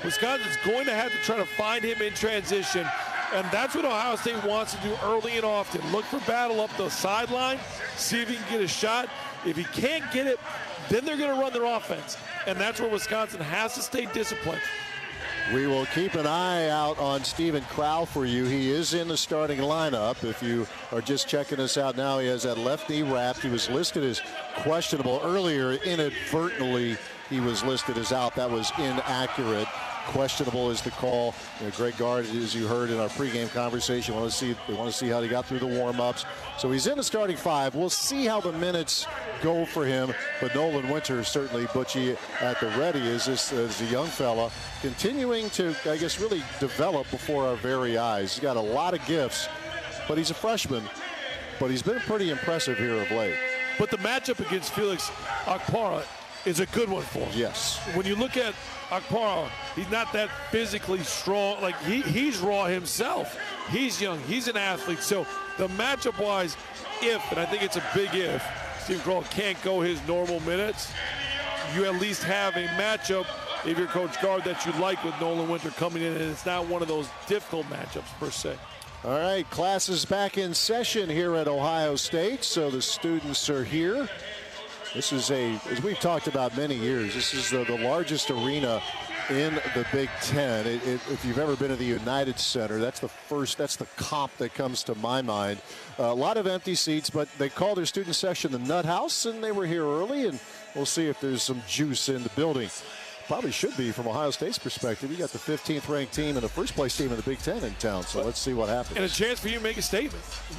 E: Wisconsin's going to have to try to find him in transition, and that's what Ohio State wants to do early and often. Look for Battle up the sideline, see if he can get a shot. If he can't get it, then they're going to run their offense, and that's where Wisconsin has to stay disciplined.
A: We will keep an eye out on Steven Crowl for you. He is in the starting lineup. If you are just checking us out now, he has that left knee wrapped. He was listed as questionable earlier. Inadvertently, he was listed as out. That was inaccurate. Questionable is the call. Greg Gard, as you heard in our pregame conversation, they want to see how he got through the warm-ups. So he's in the starting five. We'll see how the minutes go for him. But Nolan Winter, certainly Butchie at the ready, is a young fella continuing to, I guess, really develop before our very eyes. He's got a lot of gifts, but he's a freshman. But he's been pretty impressive here of late.
E: But the matchup against Felix Okpara is a good one for him.
A: Yes.
E: When you look at Okpara, he's not that physically strong. Like, he's raw himself. He's young. He's an athlete. So the matchup-wise, and I think it's a big if, Steven Crowl can't go his normal minutes, you at least have a matchup, if you're Coach Gard, that you like with Nolan Winter coming in, and it's not one of those difficult matchups per se.
A: All right, classes back in session here at Ohio State, so the students are here. This is as we've talked about many years, this is the largest arena in the Big Ten. If you've ever been to the United Center, that's the comp that comes to my mind. A lot of empty seats, but they call their student session the Nut House, and they were here early, and we'll see if there's some juice in the building. Probably should be from Ohio State's perspective. You got the 15th ranked team and the first place team in the Big Ten in town, so let's see what happens.
E: And a chance for you to make a statement.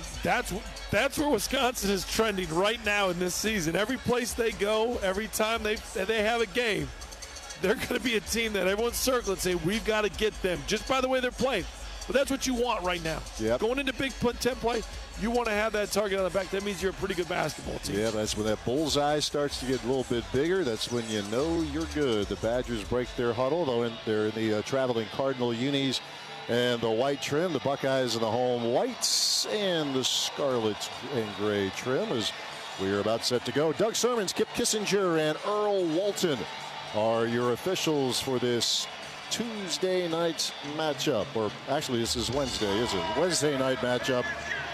E: That's where Wisconsin is trending right now in this season. Every place they go, every time they have a game, they're going to be a team that everyone's circling and say, we've got to get them just by the way they're playing. But that's what you want right now.
A: Yep.
E: Going into Big Ten play, you want to have that target on the back. That means you're a pretty good basketball team.
A: Yeah, that's when that bullseye starts to get a little bit bigger. That's when you know you're good. The Badgers break their huddle, though they're in the traveling Cardinal unis and the white trim. The Buckeyes in the home whites and the scarlet and gray trim as we are about set to go. Doug Sermons, Kip Kissinger, and Earl Walton are your officials for this Tuesday night matchup, or actually this is Wednesday, is it? Wednesday night matchup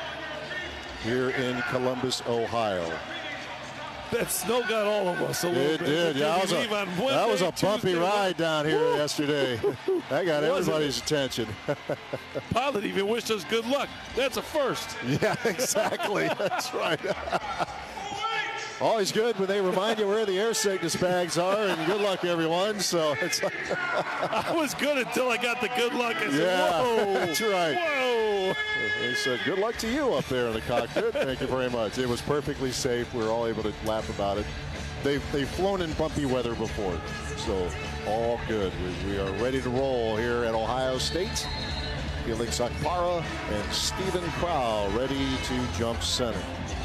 A: here in Columbus, Ohio.
E: That snow got all of us a little bit.
A: It did, yeah. That was a bumpy ride down here yesterday. That got everybody's attention.
E: Pilot even wished us good luck. That's a first.
A: Yeah, exactly. That's right. Always good when they remind you where the air sickness bags are, and good luck, everyone. So it's like
E: I was good until I got the good luck. I said, whoa.
A: That's right.
E: Whoa.
A: They said, good luck to you up there in the cockpit. Thank you very much. It was perfectly safe. We were all able to laugh about it. They've flown in bumpy weather before, so all good. We are ready to roll here at Ohio State. Felix Okpara and Steven Crowl ready to jump center.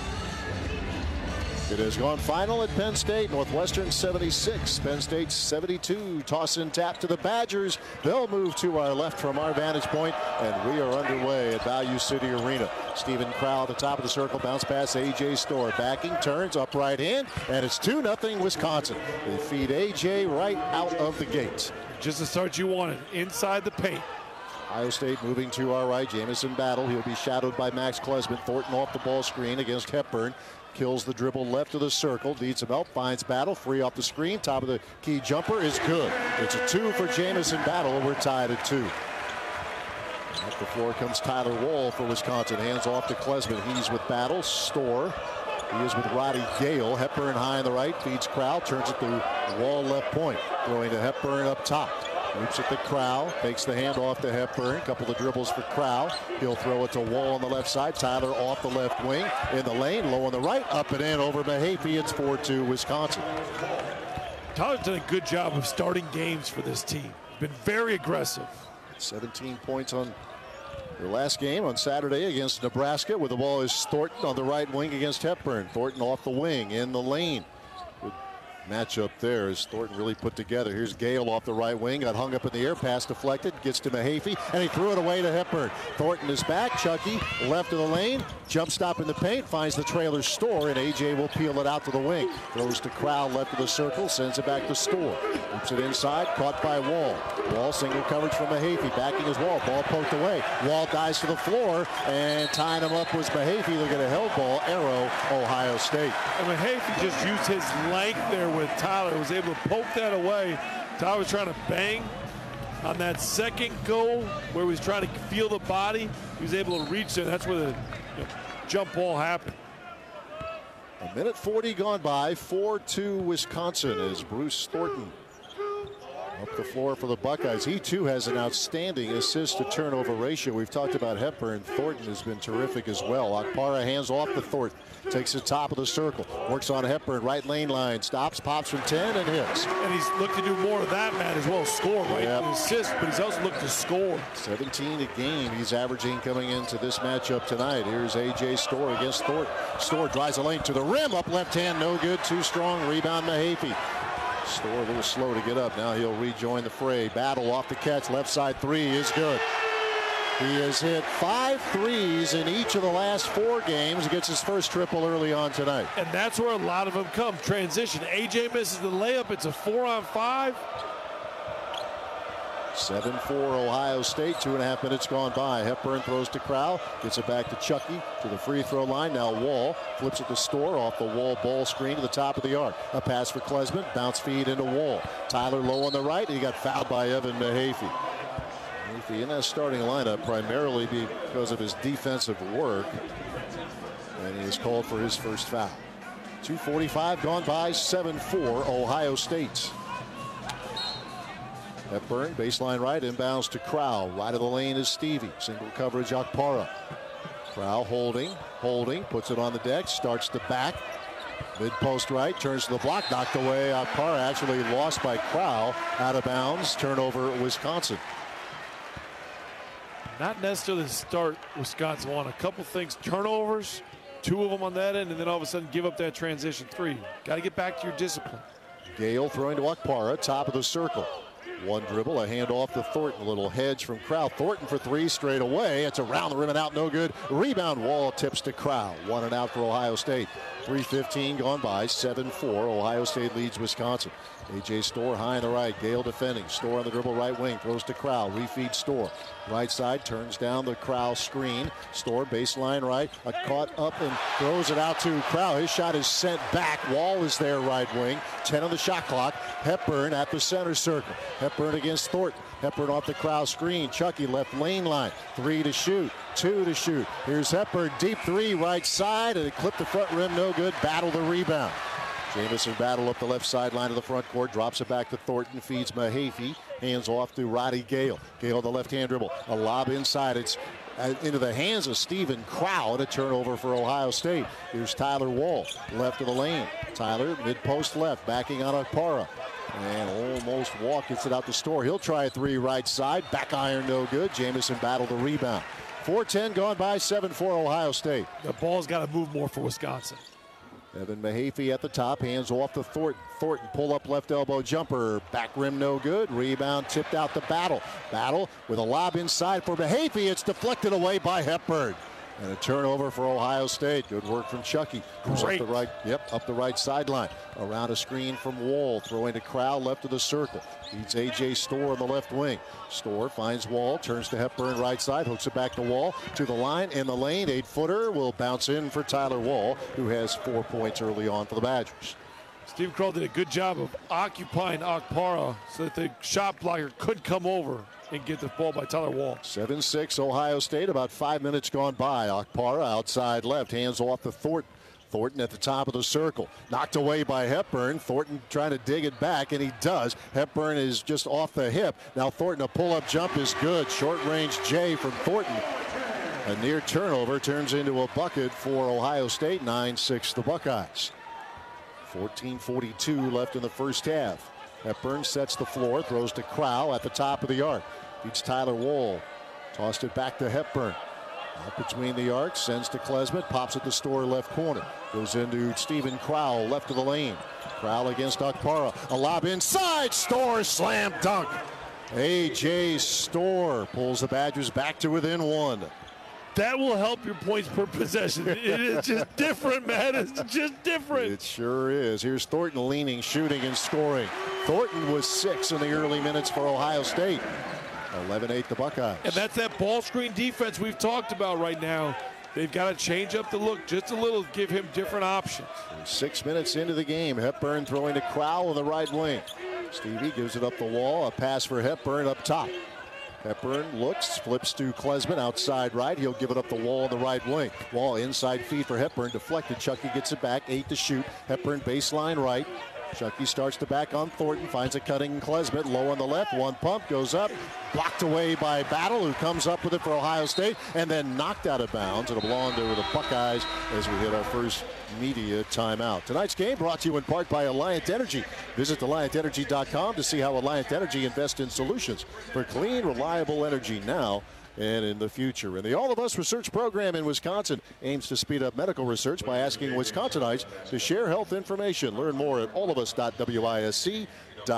A: It has gone final at Penn State. Northwestern 76, Penn State 72. Toss and tap to the Badgers. They'll move to our left from our vantage point, and we are underway at Value City Arena. Steven Crowl at the top of the circle. Bounce pass A.J. Storr. Backing, turns, up right hand, and it's 2-0 Wisconsin. They feed A.J. right out of the gate.
E: Just the start you wanted, inside the paint.
A: Ohio State moving to our right. Jamison Battle. He'll be shadowed by Max Klesmit. Thornton off the ball screen against Hepburn. Kills the dribble left of the circle, needs some help, finds Battle, free off the screen, top of the key jumper is good. It's a 2 for Jamison Battle, we're tied at 2. Off the floor comes Tyler Wall for Wisconsin, hands off to Klesmit, he's with Battle, Storr, he is with Roddy Gale, Hepburn high on the right, feeds Crowl, turns it to Wall left point, throwing to Hepburn up top. Loops at the Crowl, fakes the handoff to Hepburn. Couple of dribbles for Crowl. He'll throw it to Wall on the left side. Tyler off the left wing. In the lane, low on the right. Up and in over Mahaffey. It's 4-2 Wisconsin.
E: Tyler's done a good job of starting games for this team. Been very aggressive.
A: 17 points on their last game on Saturday against Nebraska. With the ball is Thornton on the right wing against Hepburn. Thornton off the wing in the lane. matchup there as Thornton really put together. Here's Gale off the right wing, got hung up in the air, pass deflected, gets to Mahaffey, and he threw it away to Hepburn. Thornton is back, Chucky left of the lane, jump stop in the paint, finds the trailer Storr, and AJ will peel it out to the wing. Throws to Crowell left of the circle, sends it back to Storr. Hoops it inside, caught by Wall. Wall single coverage from Mahaffey, backing his Wall, ball poked away. Wall dives to the floor, and tying him up was Mahaffey. They'll get a held ball, arrow, Ohio State.
E: And Mahaffey just used his length there with Tyler, was able to poke that away. Tyler was trying to bang on that second goal where he was trying to feel the body. He was able to reach there. That's where the jump ball happened.
A: A minute 40 gone by, 4-2 Wisconsin as Bruce Thornton up the floor for the Buckeyes. He too has an outstanding assist to turnover ratio. We've talked about Hepburn. Thornton has been terrific as well. Akpara hands off to Thornton. Takes the top of the circle. Works on Hepburn. Right lane line. Stops. Pops from 10 and hits.
E: And he's looked to do more of that, Matt, as well. Score, right? Yep. Assist, but he's also looked to score.
A: 17 a game he's averaging coming into this matchup tonight. Here's A.J. Storr against Thornton. Storr drives the lane to the rim. Up left hand. No good. Too strong. Rebound Mahaffey. Storr a little slow to get up. Now he'll rejoin the fray. Battle off the catch. Left side three is good. He has hit 5 threes in each of the last 4 games. He gets his first triple early on tonight.
E: And that's where a lot of them come. Transition. AJ misses the layup. It's a 4-on-5.
A: 7-4 Ohio State. 2.5 minutes gone by. Hepburn throws to Crowell. Gets it back to Chucky to the free throw line. Now Wall flips it to Storr off the Wall ball screen to the top of the arc. A pass for Klesman. Bounce feed into Wall. Tyler low on the right. He got fouled by Evan Mahaffey. Mahaffey in that starting lineup primarily because of his defensive work. And he is called for his first foul. 2:45 gone by. 7-4 Ohio State. Hepburn, baseline right, inbounds to Crowell. Right of the lane is Stevie. Single coverage, Akpara. Crowell holding, puts it on the deck, starts the back. Mid post right, turns to the block, knocked away. Akpara actually lost by Crowell. Out of bounds, turnover Wisconsin.
E: Not necessarily start Wisconsin. Want a couple things, turnovers, 2 of them on that end, and then all of a sudden give up that transition 3. Got to get back to your discipline.
A: Gale throwing to Akpara, top of the circle. One dribble, a handoff to Thornton. A little hedge from Crowell. Thornton for 3 straight away. It's around the rim and out, no good. Rebound, Wall tips to Crowell. 1 and out for Ohio State. 3:15 gone by. 7-4. Ohio State leads Wisconsin. A.J. Storr high on the right. Gale defending. Storr on the dribble right wing. Throws to Crowell. Refeeds Storr. Right side turns down the Crowell screen. Storr baseline right. A caught up and throws it out to Crowell. His shot is sent back. Wall is there right wing. 10 on the shot clock. Hepburn at the center circle. Hepburn against Thornton. Hepburn off the Crowell screen. Chucky left lane line. 3 to shoot. 2 to shoot. Here's Hepburn. Deep 3 right side. And it clipped the front rim. No good. Battle the rebound. Jamison battle up the left sideline of the front court. Drops it back to Thornton. Feeds Mahaffey. Hands off to Roddy Gale. Gale the left-hand dribble. A lob inside. It's into the hands of Stephen Crowell. A turnover for Ohio State. Here's Tyler Wall. Left of the lane. Tyler mid-post left. Backing on Akpara. And almost walk. Gets it out to Storr. He'll try a 3 right side. Back iron no good. Jamison battle the rebound. 4:10 gone by. 7-4 Ohio State.
E: The ball's got to move more for Wisconsin.
A: Evan Mahaffey at the top, hands off to Thornton. Thornton pull up left elbow jumper, back rim no good. Rebound tipped out to Battle. Battle with a lob inside for Mahaffey. It's deflected away by Hepburn. And a turnover for Ohio State. Good work from Chucky. Goes up the right, up the right sideline. Around a screen from Wall. Throwing to Crowell left of the circle. Feeds A.J. Storr on the left wing. Storr finds Wall. Turns to Hepburn right side. Hooks it back to Wall. To the line in the lane. 8-footer will bounce in for Tyler Wall, who has 4 points early on for the Badgers.
E: Steve Kroll did a good job of occupying Akpara so that the shot blocker could come over and get the ball by Tyler Wall.
A: 7-6 Ohio State. About 5 minutes gone by. Akpara outside left. Hands off to Thornton. Thornton at the top of the circle. Knocked away by Hepburn. Thornton trying to dig it back, and he does. Hepburn is just off the hip. Now Thornton, a pull-up jump is good. Short-range J from Thornton. A near turnover turns into a bucket for Ohio State. 9-6 the Buckeyes. 14:42 left in the first half. Hepburn sets the floor, throws to Crowell at the top of the arc. Feeds Tyler Wall. Tossed it back to Hepburn. Up between the arcs, sends to Klesmit, pops at the Store left corner. Goes into Stephen Crowell, left of the lane. Crowell against Okpara. A lob inside. Store slam dunk. A.J. Store pulls the Badgers back to within one.
E: That will help your points per possession. It is just different, man. It's just different.
A: It sure is. Here's Thornton leaning, shooting, and scoring. Thornton was 6 in the early minutes for Ohio State. 11-8 the Buckeyes.
E: And that's that ball screen defense we've talked about right now. They've got to change up the look just a little, give him different options.
A: 6 minutes into the game, Hepburn throwing to Crowell on the right wing. Stevie gives it up the wall, a pass for Hepburn up top. Hepburn looks, flips to Klesmit outside right. He'll give it up the wall on the right wing. Wall inside feed for Hepburn, deflected. Chucky gets it back, 8 to shoot. Hepburn baseline right. Chucky starts to back on Thornton, finds a cutting Klesmit, low on the left, one pump, goes up, blocked away by Battle, who comes up with it for Ohio State, and then knocked out of bounds. It'll belong to the Buckeyes as we hit our first media timeout. Tonight's game brought to you in part by Alliant Energy. Visit AlliantEnergy.com to see how Alliant Energy invests in solutions for clean, reliable energy now and in the future. And the All of Us research program in Wisconsin aims to speed up medical research by asking Wisconsinites to share health information. Learn more at allofus.wisc.edu.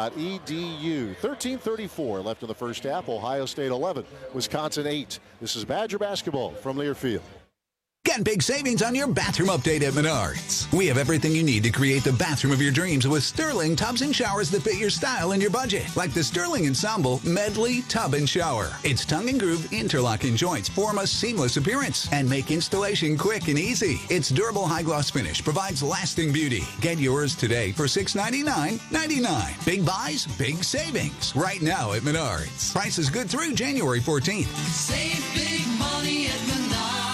A: 13:34 left in the first half. Ohio State 11, Wisconsin 8. This is Badger basketball from Learfield.
P: Get big savings on your bathroom update at Menards. We have everything you need to create the bathroom of your dreams with Sterling tubs and showers that fit your style and your budget. Like the Sterling Ensemble Medley Tub and Shower. Its tongue and groove interlocking joints form a seamless appearance and make installation quick and easy. Its durable high gloss finish provides lasting beauty. Get yours today for $699.99. Big buys, big savings. Right now at Menards. Price is good through January 14th.
O: Save big money at Menards.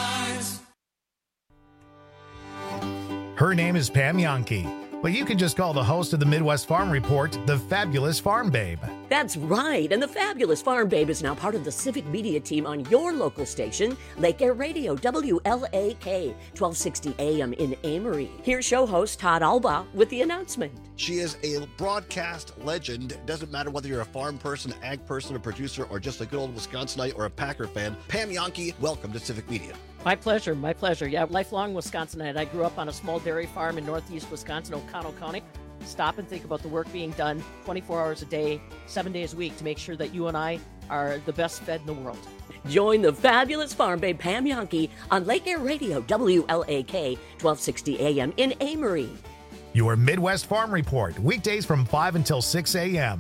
Q: Her name is Pam Yankee, but you can just call the host of the Midwest Farm Report the Fabulous Farm Babe.
S: That's right, and the Fabulous Farm Babe is now part of the civic media team on your local station, Lake Air Radio, WLAK, 1260 AM in Amory. Here's show host Todd Alba with the announcement.
U: She is a broadcast legend. It doesn't matter whether you're a farm person, ag person, a producer, or just a good old Wisconsinite or a Packer fan. Pam Yankee, welcome to Civic Media.
V: My pleasure, my pleasure. Yeah, lifelong Wisconsinite. I grew up on a small dairy farm in northeast Wisconsin, O'Connell County. Stop and think about the work being done 24 hours a day, 7 days a week to make sure that you and I are the best fed in the world.
S: Join the Fabulous Farm Babe Pam Yankee on Lake Air Radio, WLAK, 1260 AM in Amory.
Q: Your Midwest Farm Report, weekdays from 5 until 6 a.m.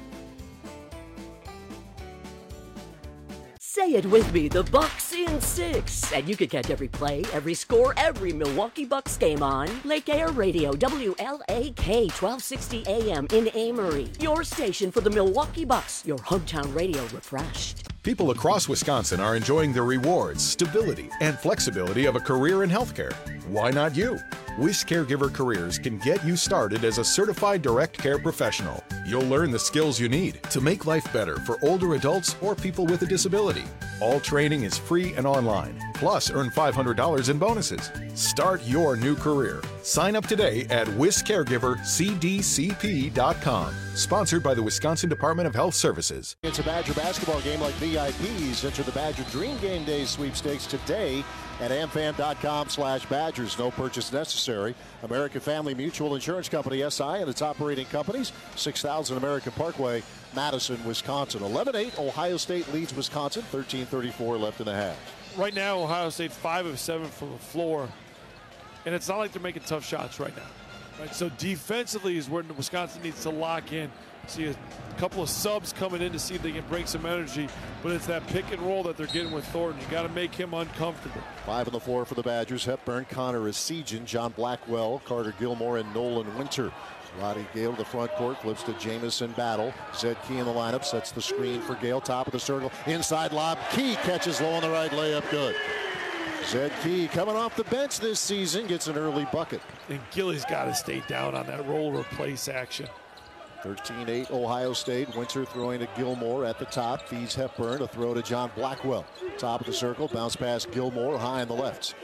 S: Say it with me, the Bucks in 6. And you can catch every play, every score, every Milwaukee Bucks game on Lake Air Radio, WLAK, 1260 AM in Amory. Your station for the Milwaukee Bucks, your hometown radio refreshed.
L: People across Wisconsin are enjoying the rewards, stability, and flexibility of a career in healthcare. Why not you? WIS Caregiver Careers can get you started as a certified direct care professional. You'll learn the skills you need to make life better for older adults or people with a disability. All training is free and online. Plus, earn $500 in bonuses. Start your new career. Sign up today at WisCaregiverCDCP.com. Sponsored by the Wisconsin Department of Health Services.
A: It's a Badger basketball game like VIPs. Enter the Badger Dream Game Day sweepstakes today at amfam.com/Badgers. No purchase necessary. American Family Mutual Insurance Company, SI, and its operating companies. 6000 American Parkway, Madison, Wisconsin. 11-8, Ohio State leads Wisconsin. 13:34 left in the half.
E: Right now, Ohio State 5 of 7 from the floor. And it's not like they're making tough shots right now. Right? So defensively is where Wisconsin needs to lock in. See a couple of subs coming in to see if they can bring some energy. But it's that pick and roll that they're getting with Thornton. You got to make him uncomfortable.
A: 5 on the floor for the Badgers. Hepburn, Connor Essegian, John Blackwell, Carter Gilmore, and Nolan Winter. Roddy Gale to the front court, flips to Jamison Battle. Zed Key in the lineup, sets the screen for Gale, top of the circle, inside lob. Key catches low on the right, layup good. Zed Key coming off the bench this season, gets an early bucket.
E: And Gilly's got to stay down on that roll replace action.
A: 13-8 Ohio State. Winter throwing to Gilmore at the top, feeds Hepburn, a throw to John Blackwell. Top of the circle, bounce pass Gilmore, high on the left.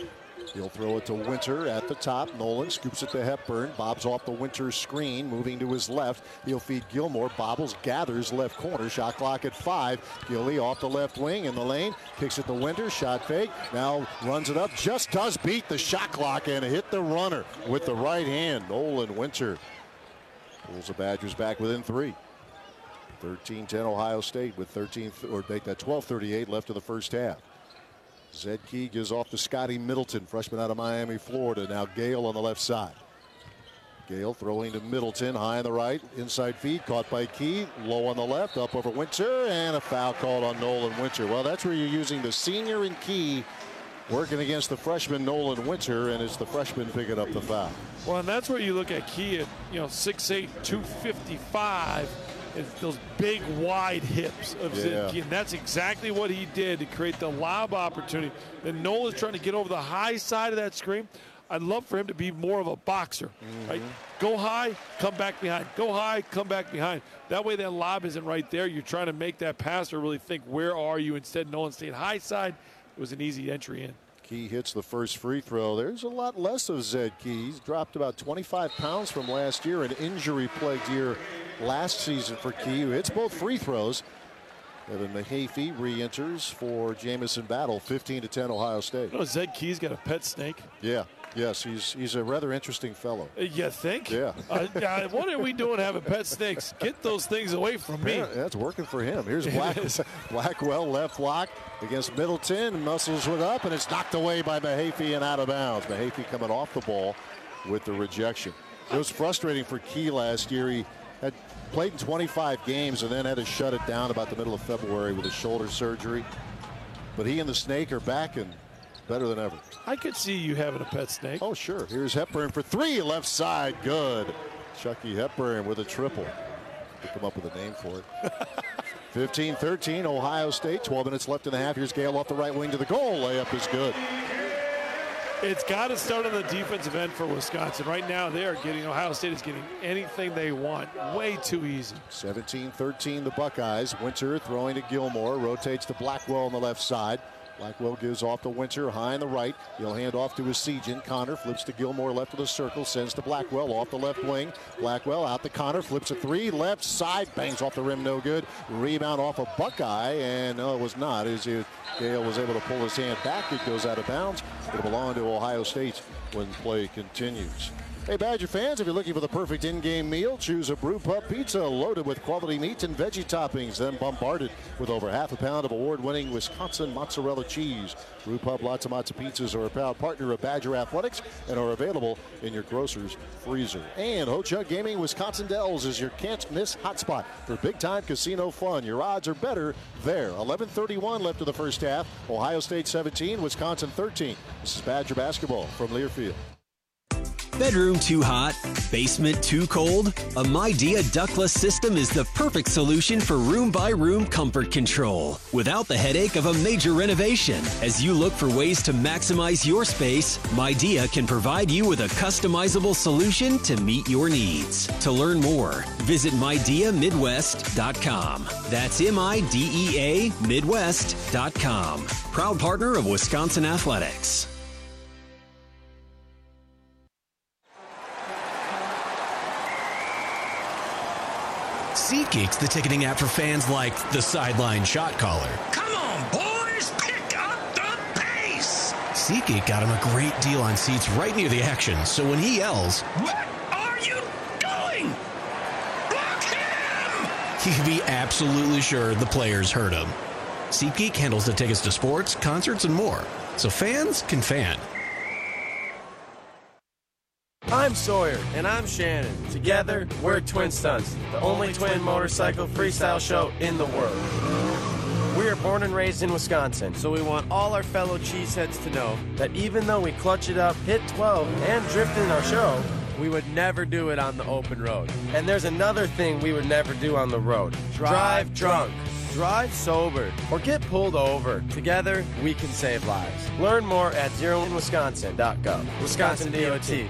A: He'll throw it to Winter at the top. Nolan scoops it to Hepburn. Bobs off the Winter screen, moving to his left. He'll feed Gilmore. Bobbles, gathers left corner. Shot clock at 5. Gilly off the left wing in the lane. Kicks it to Winter. Shot fake. Now runs it up. Just does beat the shot clock and hit the runner with the right hand. Nolan Winter pulls the Badgers back within 3. 13-10 Ohio State with 12:38 left in the first half. Zed Key gives off to Scotty Middleton, freshman out of Miami, Florida. Now Gale on the left side. Gale throwing to Middleton, high on the right, inside feed, caught by Key, low on the left, up over Winter, and a foul called on Nolan Winter. Well, that's where you're using the senior and Key working against the freshman Nolan Winter, and it's the freshman picking up the foul.
E: Well, and that's where you look at Key at 6'8", 255. Those big wide hips of Zed Key, and that's exactly what he did to create the lob opportunity. Then Nolan's trying to get over the high side of that screen. I'd love for him to be more of a boxer, right? Go high, come back behind. Go high, come back behind. That way that lob isn't right there. You're trying to make that passer really think, where are you? Instead, Nolan stayed high side. It was an easy entry in.
A: Key hits the first free throw. There's a lot less of Zed Key. He's dropped about 25 pounds from last year, an injury-plagued year last season for Key, who hits both free throws. Evan Mahaffey re-enters for Jamison Battle, 15-10 Ohio State.
E: Zed Key's got a pet snake.
A: Yeah. Yes, he's a rather interesting fellow.
E: You think?
A: Yeah.
E: What are we doing having pet snakes? Get those things away from me.
A: Yeah, that's working for him. Here's Blackwell, left block against Middleton. Muscles it up, and it's knocked away by Mahaffey and out of bounds. Mahaffey coming off the ball with the rejection. It was frustrating for Key last year. He had played in 25 games and then had to shut it down about the middle of February with a shoulder surgery. But he and the snake are back and better than ever.
E: I could see you having a pet snake.
A: Oh, sure. Here's Hepburn for 3, left side, good. Chucky Hepburn with a triple. To come up with a name for it. 15-13, Ohio State, 12 minutes left in the half. Here's Gale off the right wing to the goal. Layup is good.
E: It's got to start on the defensive end for Wisconsin. Right now, Ohio State is getting anything they want. Way too easy.
A: 17-13, the Buckeyes. Winter throwing to Gilmore, rotates to Blackwell on the left side. Blackwell gives off to Winter, high on the right. He'll hand off to his Sejan. Connor flips to Gilmore, left of the circle, sends to Blackwell off the left wing. Blackwell out to Connor, flips a 3, left side, bangs off the rim, no good. Rebound off a Buckeye, and no, it was not. Gale was able to pull his hand back. It goes out of bounds. It'll belong to Ohio State when play continues. Hey, Badger fans, if you're looking for the perfect in-game meal, choose a Brew Pub Pizza loaded with quality meat and veggie toppings, then bombarded with over half a pound of award-winning Wisconsin mozzarella cheese. Brew Pub Lots Pizzas are a proud partner of Badger Athletics and are available in your grocer's freezer. And Ho-Chunk Gaming Wisconsin Dells is your can't-miss hotspot for big-time casino fun. Your odds are better there. 11:31 left of the first half. Ohio State 17, Wisconsin 13. This is Badger basketball from Learfield.
B: Bedroom too hot? Basement too cold? A Midea ductless system is the perfect solution for room-by-room comfort control without the headache of a major renovation. As you look for ways to maximize your space, Midea can provide you with a customizable solution to meet your needs. To learn more, visit MideaMidwest.com. That's MIDEA Midwest.com. Proud partner of Wisconsin Athletics.
N: SeatGeek's the ticketing app for fans like the sideline shot caller.
O: Come on, boys, pick up the pace!
N: SeatGeek got him a great deal on seats right near the action, so when he yells,
O: "What are you doing? Block him!"
N: he can be absolutely sure the players heard him. SeatGeek handles the tickets to sports, concerts, and more, so fans can fan.
C: I'm Sawyer. And I'm Shannon. Together, we're Twin Stunts, the only twin motorcycle freestyle show in the world. We are born and raised in Wisconsin, so we want all our fellow cheeseheads to know that even though we clutch it up, hit 12, and drift in our show, we would never do it on the open road. And there's another thing we would never do on the road. Drive drunk. Drive sober, or get pulled over. Together, we can save lives. Learn more at zeroinwisconsin.gov. Wisconsin DOT.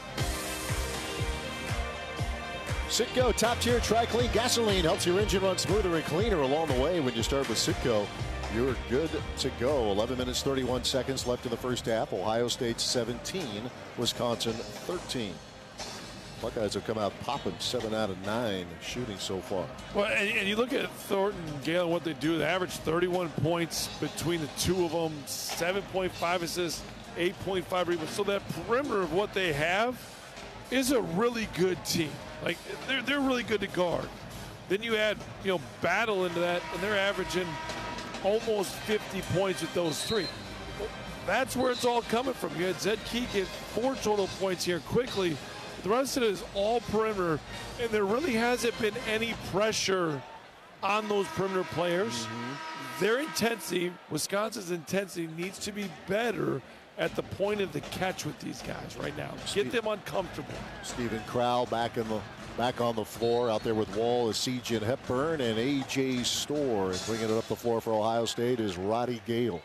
A: Citgo Top Tier Tri-Clean Gasoline helps your engine run smoother and cleaner along the way when you start with Citgo. You're good to go. 11 minutes, 31 seconds left in the first half. Ohio State 17, Wisconsin 13. Buckeyes have come out popping 7 out of 9 shooting so far.
E: Well, and you look at Thornton and Gale and what they do. They average 31 points between the two of them, 7.5 assists, 8.5 rebounds. So that perimeter of what they have is a really good team. Like, they're really good to guard. Then you add, Battle into that, and they're averaging almost 50 points with those three. That's where it's all coming from. You had Zed Key get 4 total points here quickly. The rest of it is all perimeter, and there really hasn't been any pressure on those perimeter players. Their intensity, Wisconsin's intensity, needs to be better at the point of the catch with these guys right now. Get them uncomfortable.
A: Steven Crowell back on the floor. Out there with Wall is C.J. Hepburn and A.J. Storr. And bringing it up the floor for Ohio State is Roddy Gale.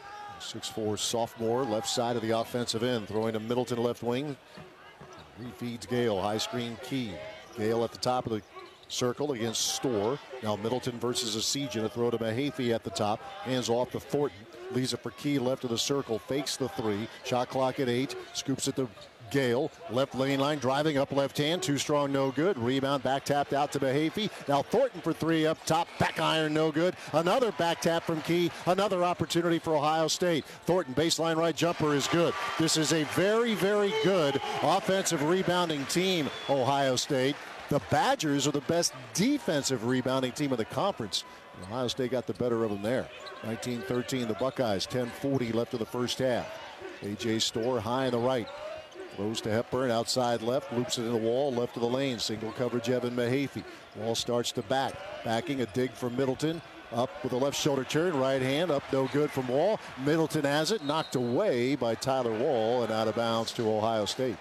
A: 6'4" sophomore, left side of the offensive end. Throwing to Middleton left wing. Refeeds Gale. High screen Key. Gale at the top of the circle against Storr. Now Middleton versus a C.J. A throw to Mahaffey at the top. Hands off to Thornton. Leaves it for Key left of the circle. Fakes the 3. Shot clock at 8. Scoops it to Gale. Left lane line driving up left hand. Too strong, no good. Rebound back tapped out to Mahaffey. Now Thornton for 3 up top. Back iron, no good. Another back tap from Key. Another opportunity for Ohio State. Thornton baseline right jumper is good. This is a very, very good offensive rebounding team, Ohio State. The Badgers are the best defensive rebounding team in the conference. Ohio State got the better of them there. 19-13 the Buckeyes. 10:40 left of the first half. A.J. Storr high in the right. Throws to Hepburn outside left. Loops it in the wall left of the lane. Single coverage Evan Mahaffey. Wall starts to back. Backing a dig from Middleton. Up with a left shoulder turn. Right hand up no good from Wall. Middleton has it. Knocked away by Tyler Wall and out of bounds to Ohio State.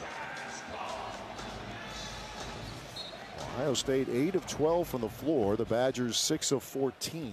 A: Ohio State 8 of 12 from the floor. The Badgers 6 of 14.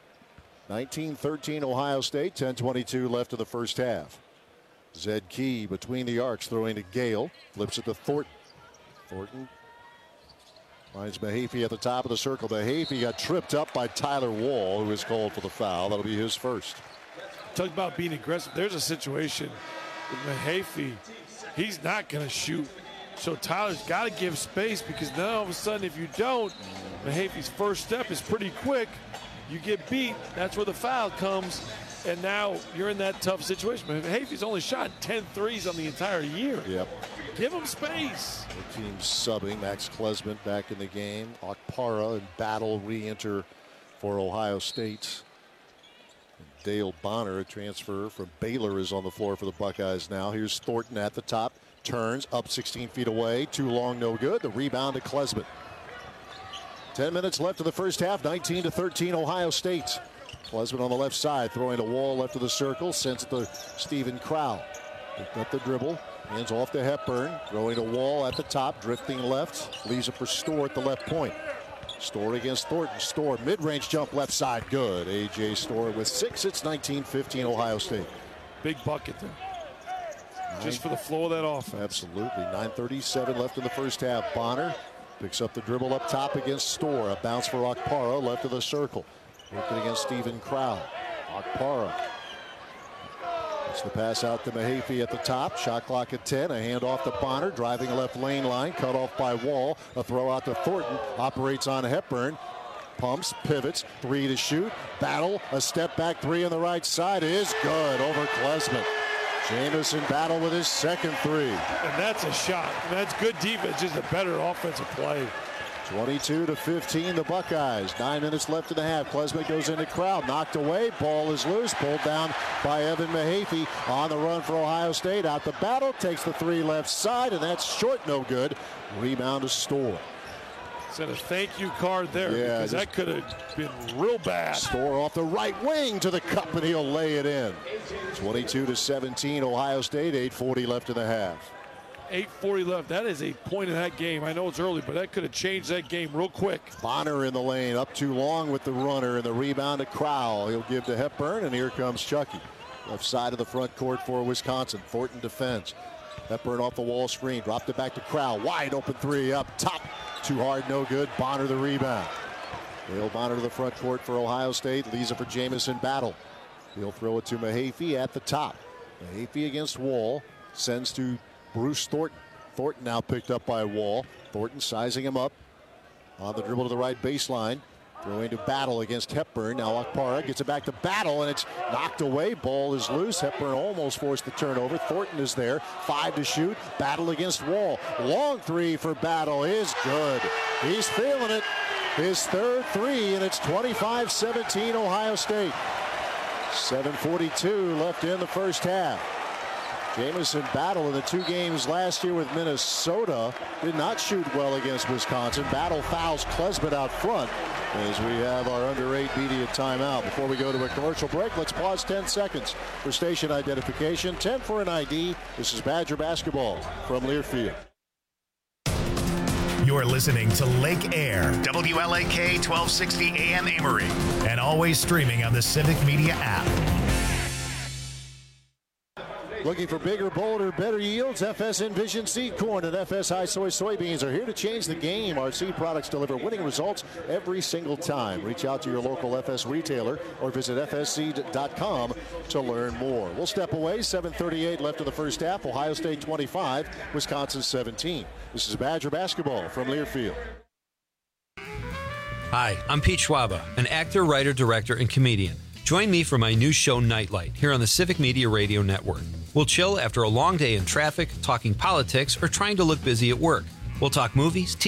A: 19-13 Ohio State. 10:22 left of the first half. Zed Key between the arcs throwing to Gale. Flips it to Thornton. Thornton finds Mahaffey at the top of the circle. Mahaffey got tripped up by Tyler Wall, who is called for the foul. That'll be his first.
E: Talk about being aggressive. There's a situation with Mahaffey. He's not going to shoot. So Tyler's got to give space, because now all of a sudden if you don't, Mahaffey's first step is pretty quick. You get beat. That's where the foul comes. And now you're in that tough situation. Mahaffey's only shot 10 threes on the entire year.
A: Yep.
E: Give him space.
A: The team's subbing. Max Klesmit back in the game. Okpara and Battle re-enter for Ohio State. And Dale Bonner, a transfer from Baylor, is on the floor for the Buckeyes now. Here's Thornton at the top. Turns up 16 feet away. Too long, no good. The rebound to Klesmit. 10 minutes left of the first half. 19-13 Ohio State. Klesmit on the left side, throwing a Wall left of the circle, sends it to Steven Crowell. Picked up the dribble, hands off to Hepburn, throwing a Wall at the top, drifting left, leaves it for Storr at the left point. Storr against Thornton. Storr, mid-range jump left side, good. A.J. Storr with 6. It's 19-15 Ohio State.
E: Big bucket there. Just for the flow of that offense.
A: Absolutely. 9:37 left in the first half. Bonner picks up the dribble up top against Storr. A bounce for Okpara left of the circle. Working against Steven Crowell. Okpara. It's the pass out to Mahaffey at the top. Shot clock at 10. A handoff to Bonner. Driving left lane line. Cut off by Wall. A throw out to Thornton. Operates on Hepburn. Pumps. Pivots. 3 to shoot. Battle. A step back 3 on the right side is good over Klesmit. Jamison Battle with his second 3.
E: And that's a shot. And that's good defense. Just a better offensive play.
A: 22-15 the Buckeyes. 9 minutes left in the half. Klesmit goes into Crowd. Knocked away. Ball is loose. Pulled down by Evan Mahaffey. On the run for Ohio State. Out the Battle. Takes the 3 left side. And that's short. No good. Rebound to Storr.
E: Sent a thank you card there, because that could have been real bad.
A: Storr off the right wing to the cup, and he'll lay it in. 22-17 Ohio State. 8:40 left in the half.
E: 8:40 left. That is a point in that game. I know it's early, but that could have changed that game real quick.
A: Bonner in the lane, up too long with the runner, and the rebound to Crowell. He'll give to Hepburn, and here comes Chucky. Left side of the front court for Wisconsin. Thornton defends. Hepburn off the wall screen. Dropped it back to Crowell. Wide open 3 up top. Too hard, no good. Bonner the rebound. Dale Bonner to the front court for Ohio State. Leaves it for Jamison Battle. He'll throw it to Mahaffey at the top. Mahaffey against Wall. Sends to Bruce Thornton. Thornton now picked up by Wall. Thornton sizing him up. On the dribble to the right baseline. Throwing to Battle against Hepburn. Now Okpara gets it back to Battle, and it's knocked away. Ball is loose. Hepburn almost forced the turnover. Thornton is there. 5 to shoot. Battle against Wall. Long three for Battle is good. He's feeling it. His third three, and it's 25-17 Ohio State. 7:42 left in the first half. Jamison Battle in the 2 games last year with Minnesota did not shoot well against Wisconsin. Battle fouls Klesmit out front as we have our under 8 media timeout. Before we go to a commercial break, let's pause 10 seconds for station identification. 10 for an ID. This is Badger basketball from Learfield.
Q: You're listening to Lake Air, WLAK 1260 AM Amory, and always streaming on the Civic Media app.
A: Looking for bigger, bolder, better yields? FS Envision Seed Corn and FS High Soy Soybeans are here to change the game. Our seed products deliver winning results every single time. Reach out to your local FS retailer or visit fsseed.com to learn more. We'll step away. 7:38 left in the first half. Ohio State 25, Wisconsin 17. This is Badger basketball from Learfield.
F: Hi, I'm Pete Schwaba, an actor, writer, director, and comedian. Join me for my new show, Nightlight, here on the Civic Media Radio Network. We'll chill after a long day in traffic, talking politics, or trying to look busy at work. We'll talk movies, TV